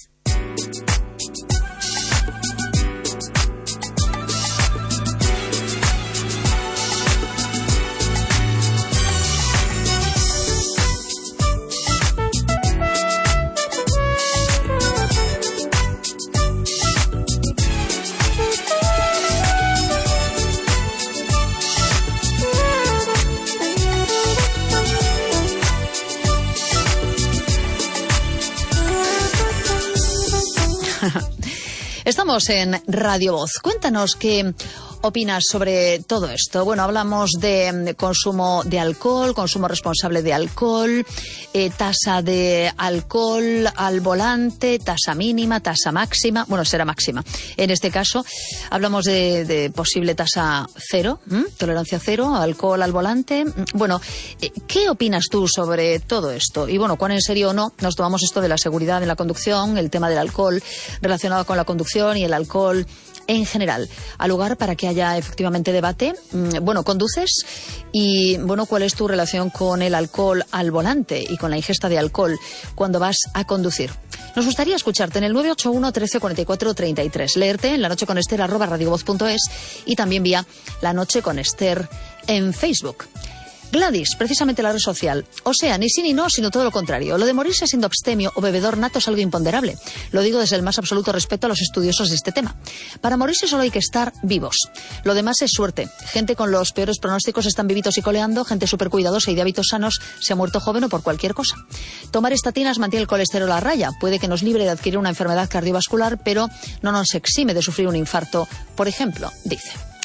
G: Estamos en Radio Voz. Cuéntanos qué opinas sobre todo esto. Bueno, hablamos de consumo de alcohol, consumo responsable de alcohol, tasa de alcohol al volante, tasa mínima, tasa máxima. Bueno, será máxima. En este caso, hablamos de posible tasa cero, tolerancia cero, alcohol al volante. Bueno, ¿qué opinas tú sobre todo esto? Y bueno, ¿cuán en serio o no nos tomamos esto de la seguridad en la conducción, el tema del alcohol relacionado con la conducción y el alcohol en general? ¿Al lugar para que haya efectivamente debate? Bueno, ¿conduces? Y bueno, ¿cuál es tu relación con el alcohol al volante y con la ingesta de alcohol cuando vas a conducir? Nos gustaría escucharte en el 981 13 44 33, leerte en lanocheconester@radiovoz.es y también vía La Noche con Esther en Facebook. Gladys, precisamente la red social. O sea, ni sí ni no, sino todo lo contrario. Lo de morirse siendo abstemio o bebedor nato es algo imponderable. Lo digo desde el más absoluto respeto a los estudiosos de este tema. Para morirse solo hay que estar vivos. Lo demás es suerte. Gente con los peores pronósticos están vivitos y coleando, gente súper cuidadosa y de hábitos sanos se ha muerto joven o por cualquier cosa. Tomar estatinas mantiene el colesterol a raya. Puede que nos libre de adquirir una enfermedad cardiovascular, pero no nos exime de sufrir un infarto, por ejemplo, dice.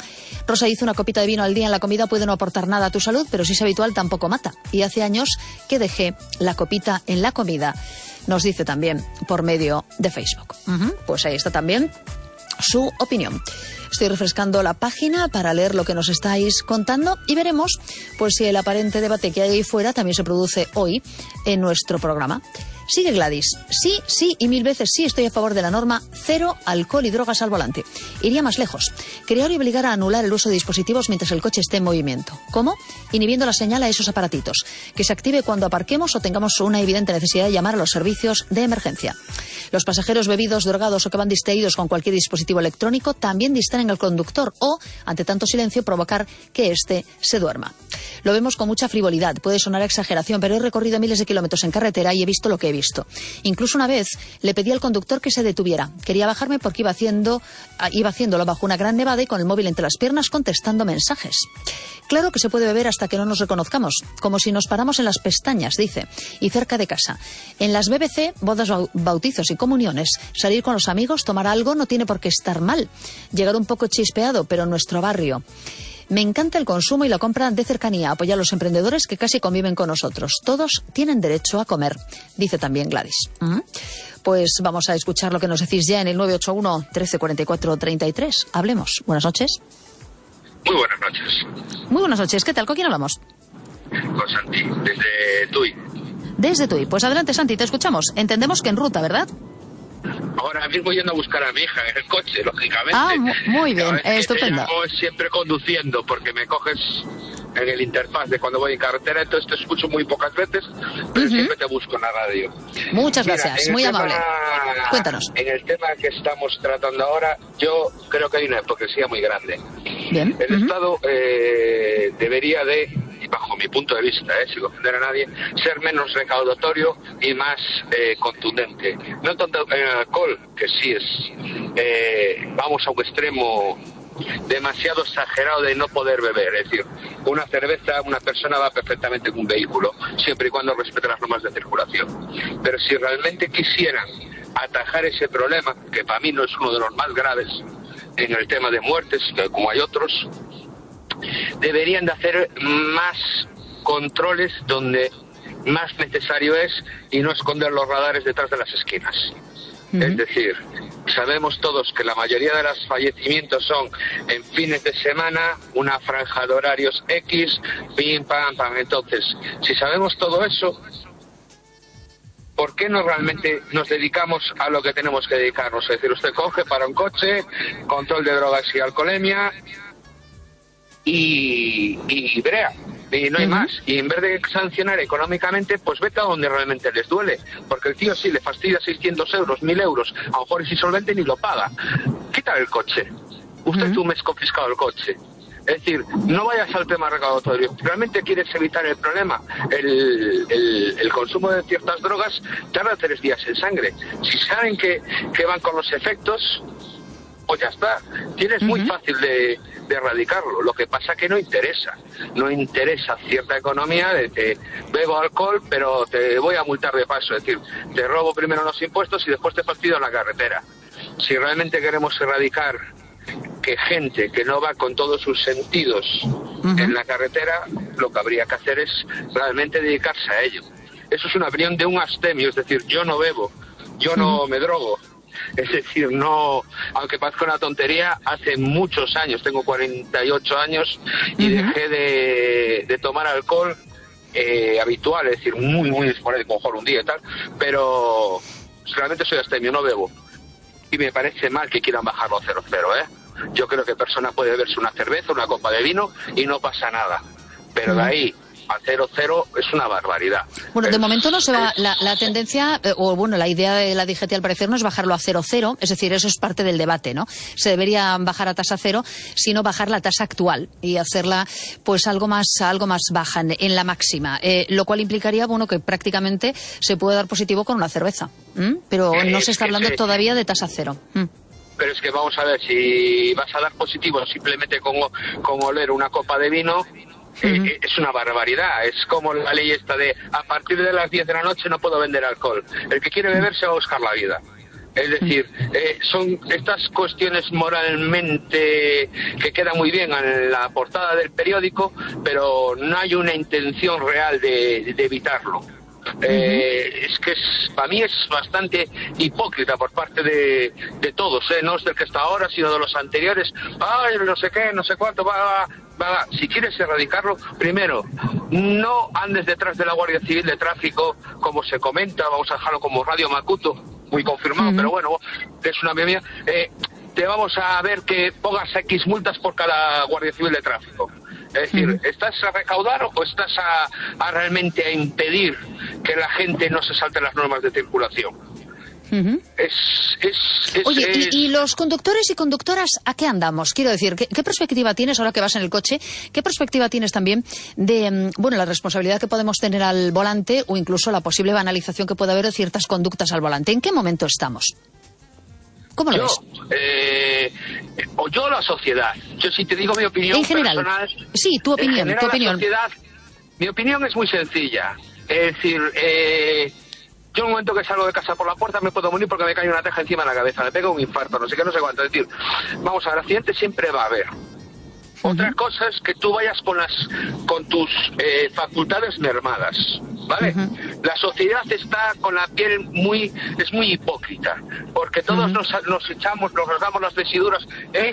G: Rosa dice: una copita de vino al día en la comida puede no aportar nada a tu salud, pero si es habitual tampoco mata. Y hace años que dejé la copita en la comida. Nos dice también por medio de Facebook. Pues ahí está también su opinión. Estoy refrescando la página para leer lo que nos estáis contando y veremos pues si el aparente debate que hay ahí fuera también se produce hoy en nuestro programa. Sigue Gladys. Sí, sí y 1000 veces sí estoy a favor de la norma 0 alcohol y drogas al volante. Iría más lejos. Crear y obligar a anular el uso de dispositivos mientras el coche esté en movimiento. ¿Cómo? Inhibiendo la señal a esos aparatitos. Que se active cuando aparquemos o tengamos una evidente necesidad de llamar a los servicios de emergencia. Los pasajeros bebidos, drogados o que van distraídos con cualquier dispositivo electrónico también distraen al conductor o, ante tanto silencio, provocar que éste se duerma. Lo vemos con mucha frivolidad. Puede sonar a exageración, pero he recorrido miles de kilómetros en carretera y he visto lo que he visto. Incluso una vez le pedí al conductor que se detuviera. Quería bajarme porque iba haciéndolo bajo una gran nevada y con el móvil entre las piernas contestando mensajes. Claro que se puede beber hasta que no nos reconozcamos, como si nos paramos en las pestañas, dice, y cerca de casa. En las BBC, bodas, bautizos y comuniones, salir con los amigos, tomar algo no tiene por qué estar mal. Llegar un poco chispeado, pero en nuestro barrio. Me encanta el consumo y la compra de cercanía. Apoyar a los emprendedores que casi conviven con nosotros. Todos tienen derecho a comer, dice también Gladys. Pues vamos a escuchar lo que nos decís ya en el 981 1344 33. Hablemos. Buenas noches.
M: Muy buenas noches.
G: Muy buenas noches. ¿Qué tal? ¿Con quién hablamos?
M: Con Santi, desde Tui.
G: Desde Tui. Pues adelante, Santi, te escuchamos. Entendemos que en ruta, ¿verdad?
M: Ahora mismo yendo a buscar a mi hija en el coche, lógicamente.
G: Ah, muy bien, estupendo.
M: Te llamo siempre conduciendo porque me coges en el interfaz de cuando voy en carretera, entonces te escucho muy pocas veces, pero siempre te busco en la radio.
G: Muchas gracias, muy amable. Cuéntanos.
M: En el tema que estamos tratando ahora, yo creo que hay una hipocresía muy grande.
G: Bien.
M: El Estado debería de, bajo mi punto de vista, sin ofender a nadie, ser menos recaudatorio y más contundente. No tanto en el alcohol, que sí es, vamos a un extremo demasiado exagerado de no poder beber. Es decir, una cerveza, una persona va perfectamente en un vehículo, siempre y cuando respete las normas de circulación. Pero si realmente quisieran atajar ese problema, que para mí no es uno de los más graves en el tema de muertes, como hay otros, deberían de hacer más controles donde más necesario es y no esconder los radares detrás de las esquinas. Es decir, sabemos todos que la mayoría de los fallecimientos son en fines de semana, una franja de horarios X, pim, pam, pam. Entonces, si sabemos todo eso, ¿por qué no realmente nos dedicamos a lo que tenemos que dedicarnos? Es decir, usted coge para un coche, control de drogas y alcoholemia y brea. Y no hay más. Y en vez de sancionar económicamente, pues vete a donde realmente les duele. Porque el tío sí le fastidia 600 euros, 1000 euros, a lo mejor es insolvente ni lo paga. Quítale el coche. Usted tú me has confiscado el coche. Es decir, no vayas al tema recaudatorio. ¿Realmente quieres evitar el problema? El consumo de ciertas drogas tarda 3 días en sangre. Si saben que van con los efectos, pues ya está. Tienes muy fácil de erradicarlo. Lo que pasa que no interesa. No interesa cierta economía de que bebo alcohol, pero te voy a multar de paso. Es decir, te robo primero los impuestos y después te fastidio en la carretera. Si realmente queremos erradicar que gente que no va con todos sus sentidos en la carretera, lo que habría que hacer es realmente dedicarse a ello. Eso es una opinión de un abstemio. Es decir, yo no bebo, yo no me drogo. Es decir, no, aunque parezca una tontería, hace muchos años, tengo 48 años y dejé de tomar alcohol habitual, es decir, muy, muy esporádico, mejor un día y tal, pero realmente soy abstemio, no bebo. Y me parece mal que quieran bajarlo a 0,0, Yo creo que persona puede beberse una cerveza, una copa de vino y no pasa nada. Pero de ahí a 0,0 es una barbaridad.
G: Bueno, de momento no se va, la tendencia, o bueno, la idea de la DGT al parecer no es bajarlo a 0,0, es decir, eso es parte del debate, ¿no? Se debería bajar a tasa cero, sino bajar la tasa actual y hacerla pues algo más baja en la máxima, lo cual implicaría, bueno, que prácticamente se puede dar positivo con una cerveza, pero no se está hablando todavía de tasa cero.
M: Pero es que vamos a ver, si vas a dar positivo simplemente con oler una copa de vino, es una barbaridad. Es como la ley esta de a partir de las 10 de la noche no puedo vender alcohol. El que quiere beber se va a buscar la vida. Es decir, son estas cuestiones moralmente que quedan muy bien en la portada del periódico, pero no hay una intención real de evitarlo. Es que para mí es bastante hipócrita por parte de todos, no es del que está ahora, sino de los anteriores. Ay, no sé qué, no sé cuánto, si quieres erradicarlo, primero, no andes detrás de la Guardia Civil de Tráfico, como se comenta, vamos a dejarlo como Radio Macuto, muy confirmado, pero bueno, es una mía. Te vamos a ver que pongas X multas por cada Guardia Civil de Tráfico. Es decir, ¿estás a recaudar o estás a realmente a impedir que la gente no se salte las normas de circulación?
G: Oye, ¿y los conductores y conductoras a qué andamos? Quiero decir, ¿qué perspectiva tienes ahora que vas en el coche? ¿Qué perspectiva tienes también de la responsabilidad que podemos tener al volante o incluso la posible banalización que puede haber de ciertas conductas al volante? ¿En qué momento estamos? ¿Cómo lo ves?
M: O yo la sociedad. Yo si te digo mi opinión
G: en general,
M: personal...
G: Sí, tu opinión.
M: La sociedad, mi opinión es muy sencilla. Es decir, yo en un momento que salgo de casa por la puerta me puedo morir porque me cae una teja encima de la cabeza, me pega un infarto, no sé qué, no sé cuánto. Es decir, vamos a ver, accidentes siempre va a haber. Otra cosa es que tú vayas con tus facultades mermadas, ¿vale? La sociedad está con la piel es muy hipócrita, porque todos nos echamos, nos rasgamos las vestiduras,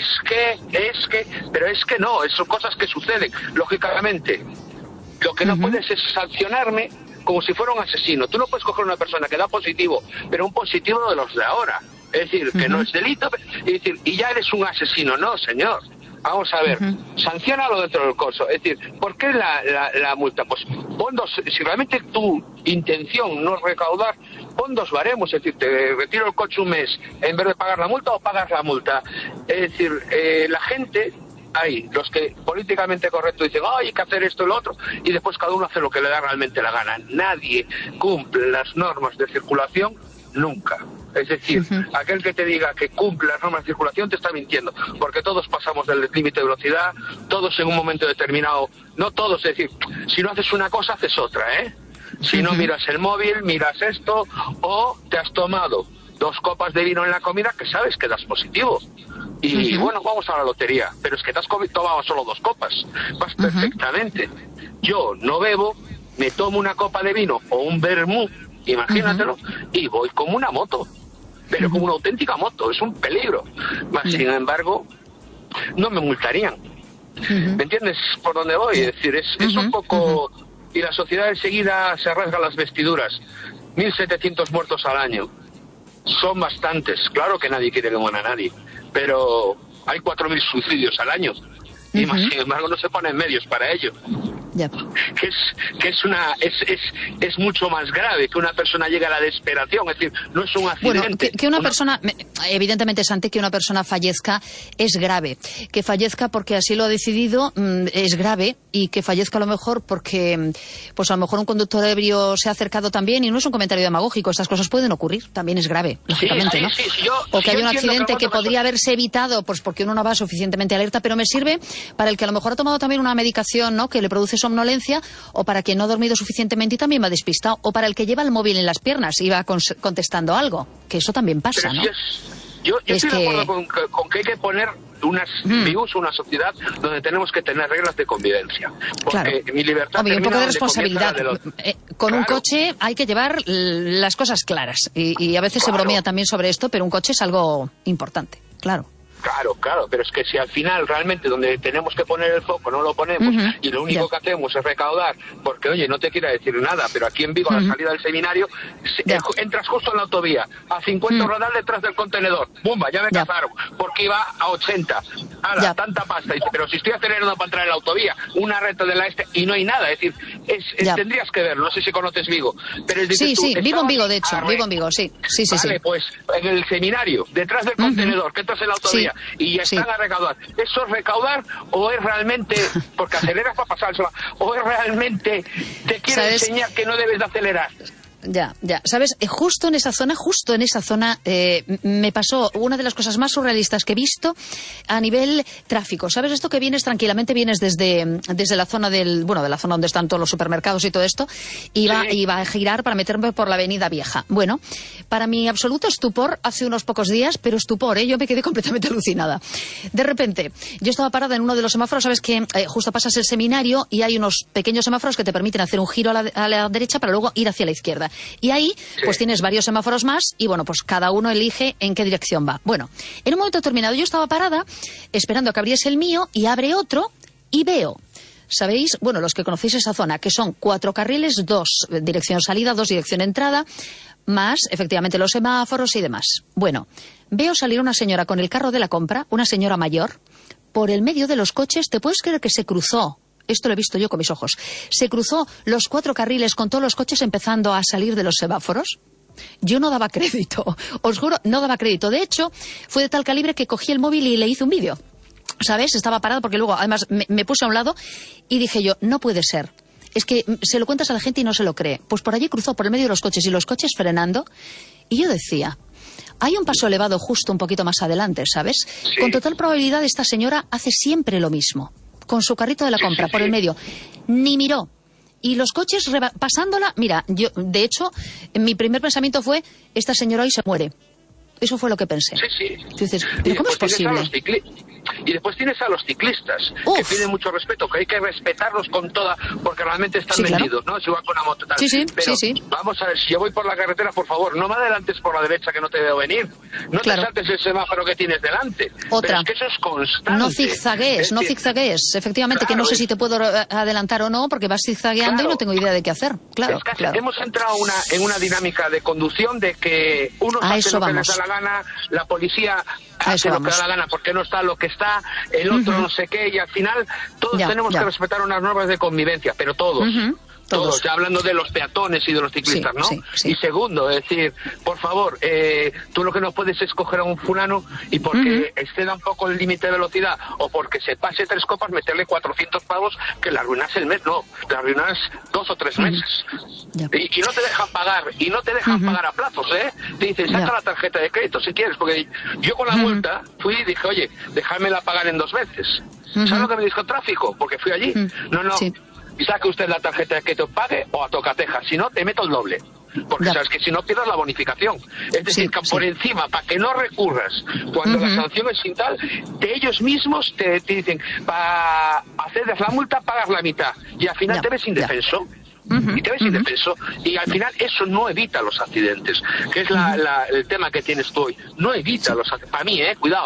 M: pero es que no, son cosas que suceden, lógicamente. Lo que no puedes es sancionarme como si fuera un asesino. Tú no puedes coger una persona que da positivo, pero un positivo de los de ahora. Es decir, que no es delito, y ya eres un asesino. No, señor. Vamos a ver, sanciónalo dentro del coso. Es decir, ¿por qué la multa? Pues pon si realmente tu intención no es recaudar, pon 2 baremos. Es decir, te retiro el coche un mes en vez de pagar la multa o pagas la multa. Es decir, la gente, hay los que políticamente correcto dicen, hay que hacer esto y lo otro, y después cada uno hace lo que le da realmente la gana. Nadie cumple las normas de circulación nunca. Es decir, aquel que te diga que cumple las normas de circulación te está mintiendo, porque todos pasamos del límite de velocidad, todos en un momento determinado, no todos, es decir, si no haces una cosa, haces otra, Si no miras el móvil, miras esto, o te has tomado 2 copas de vino en la comida que sabes que das positivo. Y bueno, vamos a la lotería, pero es que te has tomado solo 2 copas, vas perfectamente. Yo no bebo, me tomo una copa de vino o un vermú, imagínatelo, y voy como una moto, pero como una auténtica moto, es un peligro. Mas, sin embargo, no me multarían. ¿Me entiendes por dónde voy? Es decir, es un poco... Y la sociedad enseguida se rasga las vestiduras. 1.700 muertos al año. Son bastantes. Claro que nadie quiere que muera nadie, pero hay 4.000 suicidios al año. Y más, sin embargo, no se ponen medios para ello.
G: Ya.
M: Es mucho más grave que una persona llegue a la desesperación, es decir, no es un accidente.
G: Bueno, que una persona, evidentemente, Santi, que una persona fallezca es grave. Que fallezca porque así lo ha decidido es grave, y que fallezca a lo mejor porque, pues a lo mejor un conductor ebrio se ha acercado también, y no es un comentario demagógico, estas cosas pueden ocurrir, también es grave, lógicamente, ¿no? O que haya un accidente que podría haberse evitado, pues porque uno no va suficientemente alerta, pero me sirve para el que a lo mejor ha tomado también una medicación, ¿no?, que le produce somnolencia, o para quien no ha dormido suficientemente y también va despistado, o para el que lleva el móvil en las piernas y va contestando algo, que eso también pasa, ¿no?
M: Yo estoy de acuerdo con que hay que poner una sociedad donde tenemos que tener reglas de convivencia. Porque mi libertad...
G: Obvio, un poco de responsabilidad. Con un coche hay que llevar las cosas claras. Y a veces se bromea también sobre esto, pero un coche es algo importante, claro.
M: Claro, pero es que si al final realmente donde tenemos que poner el foco no lo ponemos y lo único que hacemos es recaudar, porque oye, no te quiero decir nada, pero aquí en Vigo a la salida del seminario entras justo en la autovía, a 50 rodar detrás del contenedor, ¡bumba! Ya me cazaron, porque iba a 80. Tanta pasta, pero si estoy acelerando para entrar en la autovía, una recta de la y no hay nada, es decir, tendrías que verlo, no sé si conoces Vigo. Pero
G: sí, vivo en Vigo, de hecho, vivo en Vigo, sí. Vale,
M: pues en el seminario, detrás del contenedor, que entras en la autovía, y están a recaudar. ¿Eso es recaudar o es realmente, porque aceleras para pasar, o es realmente te quiere enseñar que no debes de acelerar?
G: Ya. ¿Sabes? Justo en esa zona me pasó una de las cosas más surrealistas que he visto a nivel tráfico. ¿Sabes esto que vienes tranquilamente? Vienes desde la zona de la zona donde están todos los supermercados y todo esto, iba a girar para meterme por la Avenida Vieja. Bueno, para mi absoluto estupor, hace unos pocos días, pero estupor, yo me quedé completamente alucinada. De repente, yo estaba parada en uno de los semáforos, ¿sabes que justo pasas el seminario y hay unos pequeños semáforos que te permiten hacer un giro a la derecha para luego ir hacia la izquierda? Y ahí, pues tienes varios semáforos más y, bueno, pues cada uno elige en qué dirección va. Bueno, en un momento determinado yo estaba parada esperando a que abriese el mío y abre otro y veo, ¿sabéis? Bueno, los que conocéis esa zona, que son 4 carriles, 2 dirección salida, 2 dirección entrada, más, efectivamente, los semáforos y demás. Bueno, veo salir una señora con el carro de la compra, una señora mayor, por el medio de los coches. ¿Te puedes creer que se cruzó? Esto lo he visto yo con mis ojos. Se cruzó los 4 carriles con todos los coches empezando a salir de los semáforos. Yo no daba crédito, os juro, no daba crédito. De hecho, fue de tal calibre que cogí el móvil y le hice un vídeo. ¿Sabes? Estaba parado porque luego, además, me puse a un lado y dije yo, no puede ser. Es que se lo cuentas a la gente y no se lo cree. Pues por allí cruzó por el medio de los coches y los coches frenando. Y yo decía, hay un paso elevado justo un poquito más adelante, ¿sabes? Sí. Con total probabilidad esta señora hace siempre lo mismo. Con su carrito de la compra por el medio. Ni miró. Y los coches pasándola, mira, yo, de hecho, mi primer pensamiento fue, esta señora hoy se muere. Eso fue lo que pensé.
M: Sí.
G: Tú dices, ¿pero cómo es posible?
M: Y después tienes a los ciclistas, que piden mucho respeto, que hay que respetarlos con toda, porque realmente están vendidos, ¿no? Es igual con una moto tal. Pero vamos a ver, si yo voy por la carretera, por favor, no me adelantes por la derecha que no te veo venir. No te saltes el semáforo que tienes delante.
G: Otra.
M: Pero es que eso es constante.
G: No zigzaguees. Efectivamente, que no sé si te puedo adelantar o no, porque vas zigzagueando y no tengo idea de qué hacer. Claro.
M: Hemos entrado en una dinámica de conducción de que unos hacen lo que les da la gana, la policía hace lo que da la gana porque no está lo que está, el otro no sé qué, y al final todos tenemos que respetar unas normas de convivencia, pero todos. Todos, ya hablando de los peatones y de los ciclistas, ¿no? Y segundo, es decir, por favor, tú lo que no puedes es coger a un fulano y porque exceda un poco el límite de velocidad o porque se pase 3 copas, meterle 400 pavos que le arruinas el mes, no, le arruinas 2 o 3 meses. Y no te dejan pagar, a plazos, ¿eh? Te dicen, saca la tarjeta de crédito si quieres, porque yo con la multa fui y dije, oye, dejármela pagar en 2 veces. ¿Sabes lo que me dijo el tráfico? Porque fui allí. No. Y saque usted la tarjeta de crédito, pague o a tocateja, si no te meto el doble, porque sabes que si no pierdas la bonificación, es decir, que por encima, para que no recurras cuando la sanción es sin tal, de ellos mismos te dicen, para hacer la multa pagas la mitad y al final te ves indefenso. Y te ves indefenso y al final eso no evita los accidentes, que es el tema que tienes tú hoy. No evita los accidentes, para mí, cuidado.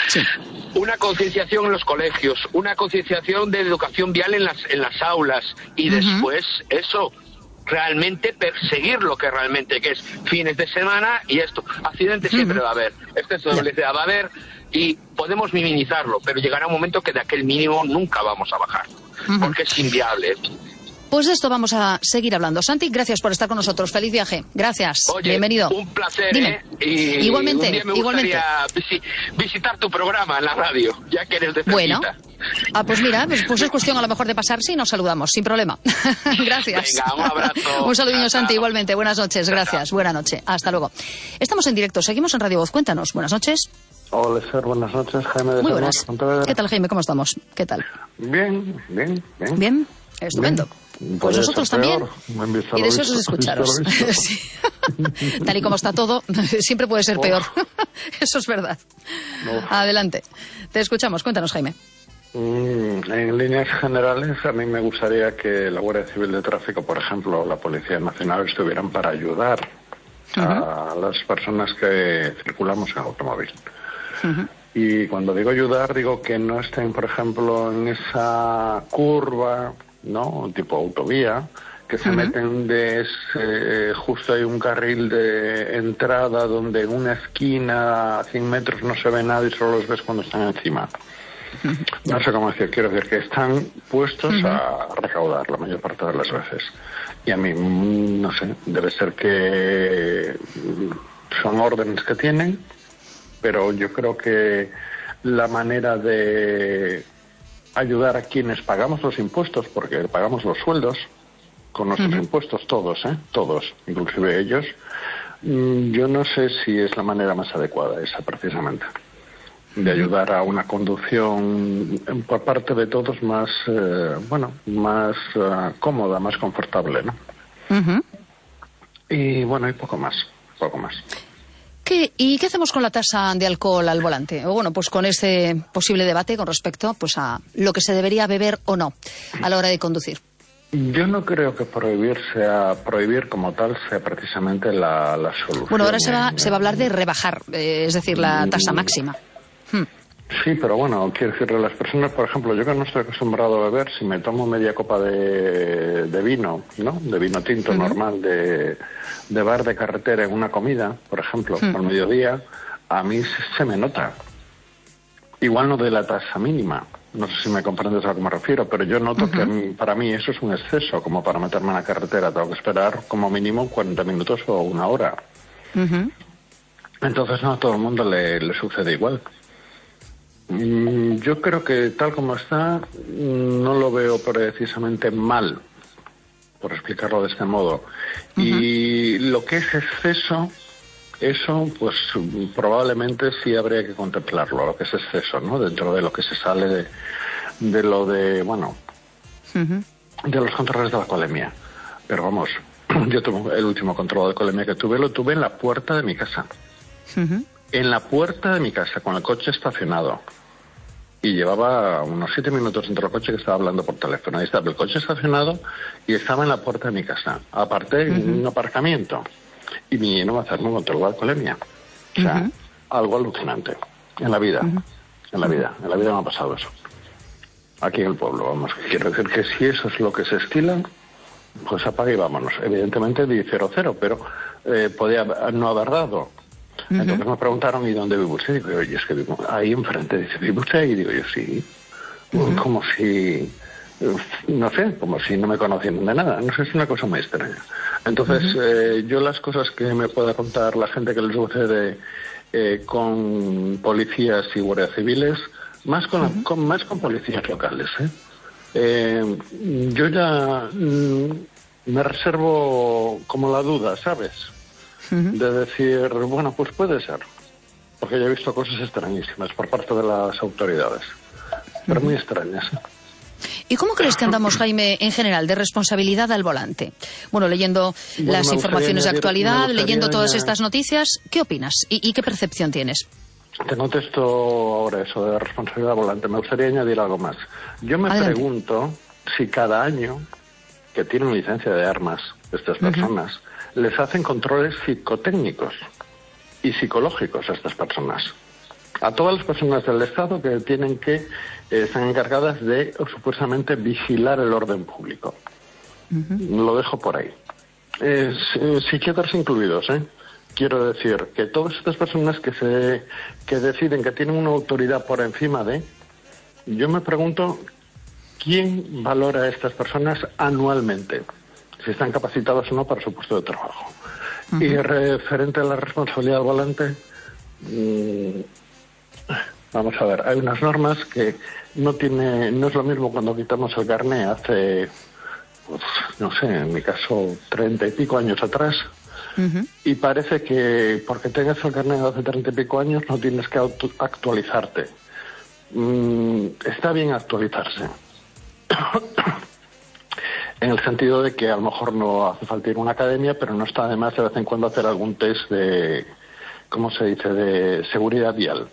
M: Una concienciación en los colegios, una concienciación de educación vial en las aulas y después eso, realmente perseguir lo que realmente que es fines de semana y esto. Accidentes siempre va a haber, exceso de velocidad va a haber y podemos minimizarlo, pero llegará un momento que de aquel mínimo nunca vamos a bajar, porque es inviable.
G: Pues de esto vamos a seguir hablando. Santi, gracias por estar con nosotros. Feliz viaje. Gracias.
M: Oye,
G: bienvenido.
M: Un placer,
G: y igualmente,
M: un día me gustaría visitar tu programa en la radio, ya que eres de cerquita.
G: Bueno. Pues mira, pues es cuestión a lo mejor de pasarse y nos saludamos, sin problema. Gracias.
M: Venga, un abrazo.
G: Un saludillo, Santi, igualmente. Buenas noches, gracias. Buenas noches. Hasta luego. Estamos en directo, seguimos en Radio Voz. Cuéntanos. Buenas noches.
N: Hola, Ser, buenas noches. Jaime de
G: Muy buenas. ¿Qué tal, Jaime? ¿Cómo estamos? ¿Qué tal?
N: Bien.
G: Bien, estupendo. Pues nosotros también, y deseosos de escucharos. Sí. Tal y como está todo, siempre puede ser peor. Eso es verdad. Adelante. Te escuchamos. Cuéntanos, Jaime.
N: En líneas generales, a mí me gustaría que la Guardia Civil de Tráfico, por ejemplo, o la Policía Nacional estuvieran para ayudar a las personas que circulamos en automóvil. Y cuando digo ayudar, digo que no estén, por ejemplo, en esa curva, ¿no? Tipo autovía, que se meten justo hay un carril de entrada donde en una esquina a 100 metros no se ve nada y solo los ves cuando están encima. No sé cómo decir, quiero decir que están puestos a recaudar la mayor parte de las veces. Y a mí, no sé, debe ser que son órdenes que tienen, pero yo creo que la manera de ayudar a quienes pagamos los impuestos, porque pagamos los sueldos, con nuestros impuestos, todos, inclusive ellos. Yo no sé si es la manera más adecuada esa, precisamente, de ayudar a una conducción por parte de todos más, más cómoda, más confortable, ¿no? Y bueno, y poco más.
G: ¿Y qué hacemos con la tasa de alcohol al volante? O bueno, pues con este posible debate con respecto pues a lo que se debería beber o no a la hora de conducir.
N: Yo no creo que prohibir como tal sea precisamente la solución.
G: Bueno, ahora se va a hablar de rebajar, es decir, la tasa máxima.
N: Sí, pero bueno, quiero decir, las personas, por ejemplo, yo que no estoy acostumbrado a beber, si me tomo media copa de vino, ¿no? De vino tinto normal, de bar de carretera en una comida, por ejemplo, por mediodía, a mí se me nota. Igual no de la tasa mínima, no sé si me comprendes a lo que me refiero, pero yo noto que para mí eso es un exceso, como para meterme en la carretera, tengo que esperar como mínimo 40 minutos o una hora. Entonces no a todo el mundo le sucede igual. Yo creo que tal como está, no lo veo precisamente mal, por explicarlo de este modo. Y lo que es exceso, eso pues probablemente sí habría que contemplarlo, lo que es exceso, ¿no? Dentro de lo que se sale de lo de, bueno, de los controles de la alcoholemia. Pero vamos, yo tuve el último control de alcoholemia que tuve, lo tuve en la puerta de mi casa. En la puerta de mi casa, con el coche estacionado. Y llevaba unos 7 minutos dentro del coche que estaba hablando por teléfono. Ahí estaba el coche estacionado y estaba en la puerta de mi casa. Aparte, en un aparcamiento. Y vinieron a hacerme un control de alcoholemia. O sea, algo alucinante. En la vida. En la vida me ha pasado eso. Aquí en el pueblo, vamos. Quiero decir que si eso es lo que se estila, pues apaga y vámonos. Evidentemente di 0-0, pero podía no haber dado. Entonces me preguntaron, ¿y dónde vive usted? Digo, oye, es que vivo ahí enfrente. Dice, ¿vive usted ahí? Digo yo, sí. Como si, no sé, como si no me conocieran de nada. No sé, es una cosa muy extraña. Entonces, yo las cosas que me pueda contar la gente que les sucede con policías y guardias civiles, más con policías locales, yo ya me reservo como la duda, ¿sabes? De decir, bueno, pues puede ser, porque yo he visto cosas extrañísimas por parte de las autoridades, pero muy extrañas.
G: ¿Y cómo crees que andamos, Jaime, en general, de responsabilidad al volante? Bueno, leyendo las informaciones de actualidad, leyendo todas estas noticias, ¿qué opinas y qué percepción tienes?
N: Te contesto ahora eso de responsabilidad al volante. Me gustaría añadir algo más. Yo me pregunto si cada año que tienen licencia de armas estas personas, les hacen controles psicotécnicos y psicológicos a estas personas. A todas las personas del Estado que tienen que están encargadas de supuestamente vigilar el orden público. Lo dejo por ahí. Psiquiatras incluidos, Quiero decir que todas estas personas que deciden que tienen una autoridad por encima de... Yo me pregunto, ¿quién valora a estas personas anualmente? Si están capacitados o no para su puesto de trabajo. Y referente a la responsabilidad al volante, vamos a ver, hay unas normas que no es lo mismo cuando quitamos el carné hace, pues, no sé, en mi caso 30 y pico años atrás, y parece que porque tengas el carné de hace 30 y pico años no tienes que actualizarte. Está bien actualizarse. En el sentido de que a lo mejor no hace falta ir a una academia, pero no está de más de vez en cuando hacer algún test de, ¿cómo se dice?, de seguridad vial.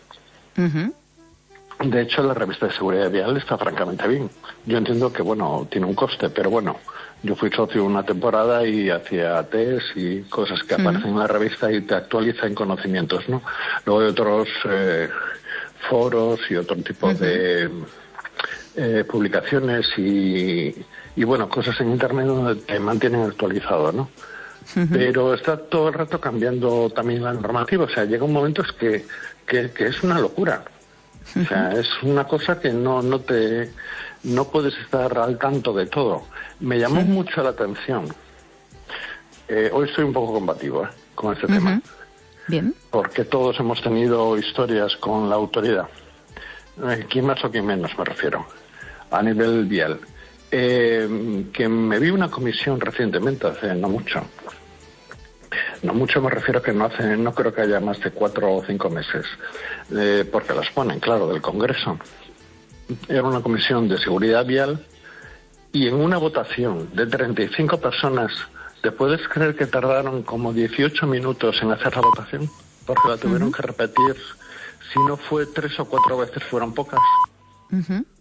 N: De hecho, la revista de seguridad vial está francamente bien. Yo entiendo que, bueno, tiene un coste, pero bueno, yo fui socio una temporada y hacía test y cosas que aparecen en la revista y te actualizan conocimientos, ¿no? Luego hay otros foros y otro tipo de publicaciones y bueno, cosas en internet donde te mantienen actualizado, ¿no? Pero está todo el rato cambiando también la normativa. O sea, llega un momento que es una locura. O sea, es una cosa que no puedes estar al tanto de todo. Me llamó mucho la atención. Hoy estoy un poco combativo con este tema.
G: Bien.
N: Porque todos hemos tenido historias con la autoridad. Quién más o quién menos, me refiero. A nivel vial. que me vi una comisión recientemente, hace no mucho. No mucho me refiero a que no creo que haya más de 4 o 5 meses, porque las ponen, claro, del Congreso. Era una comisión de seguridad vial y en una votación de 35 personas, ¿te puedes creer que tardaron como 18 minutos en hacer la votación? Porque la tuvieron que repetir, si no fue 3 o 4 veces, fueron pocas.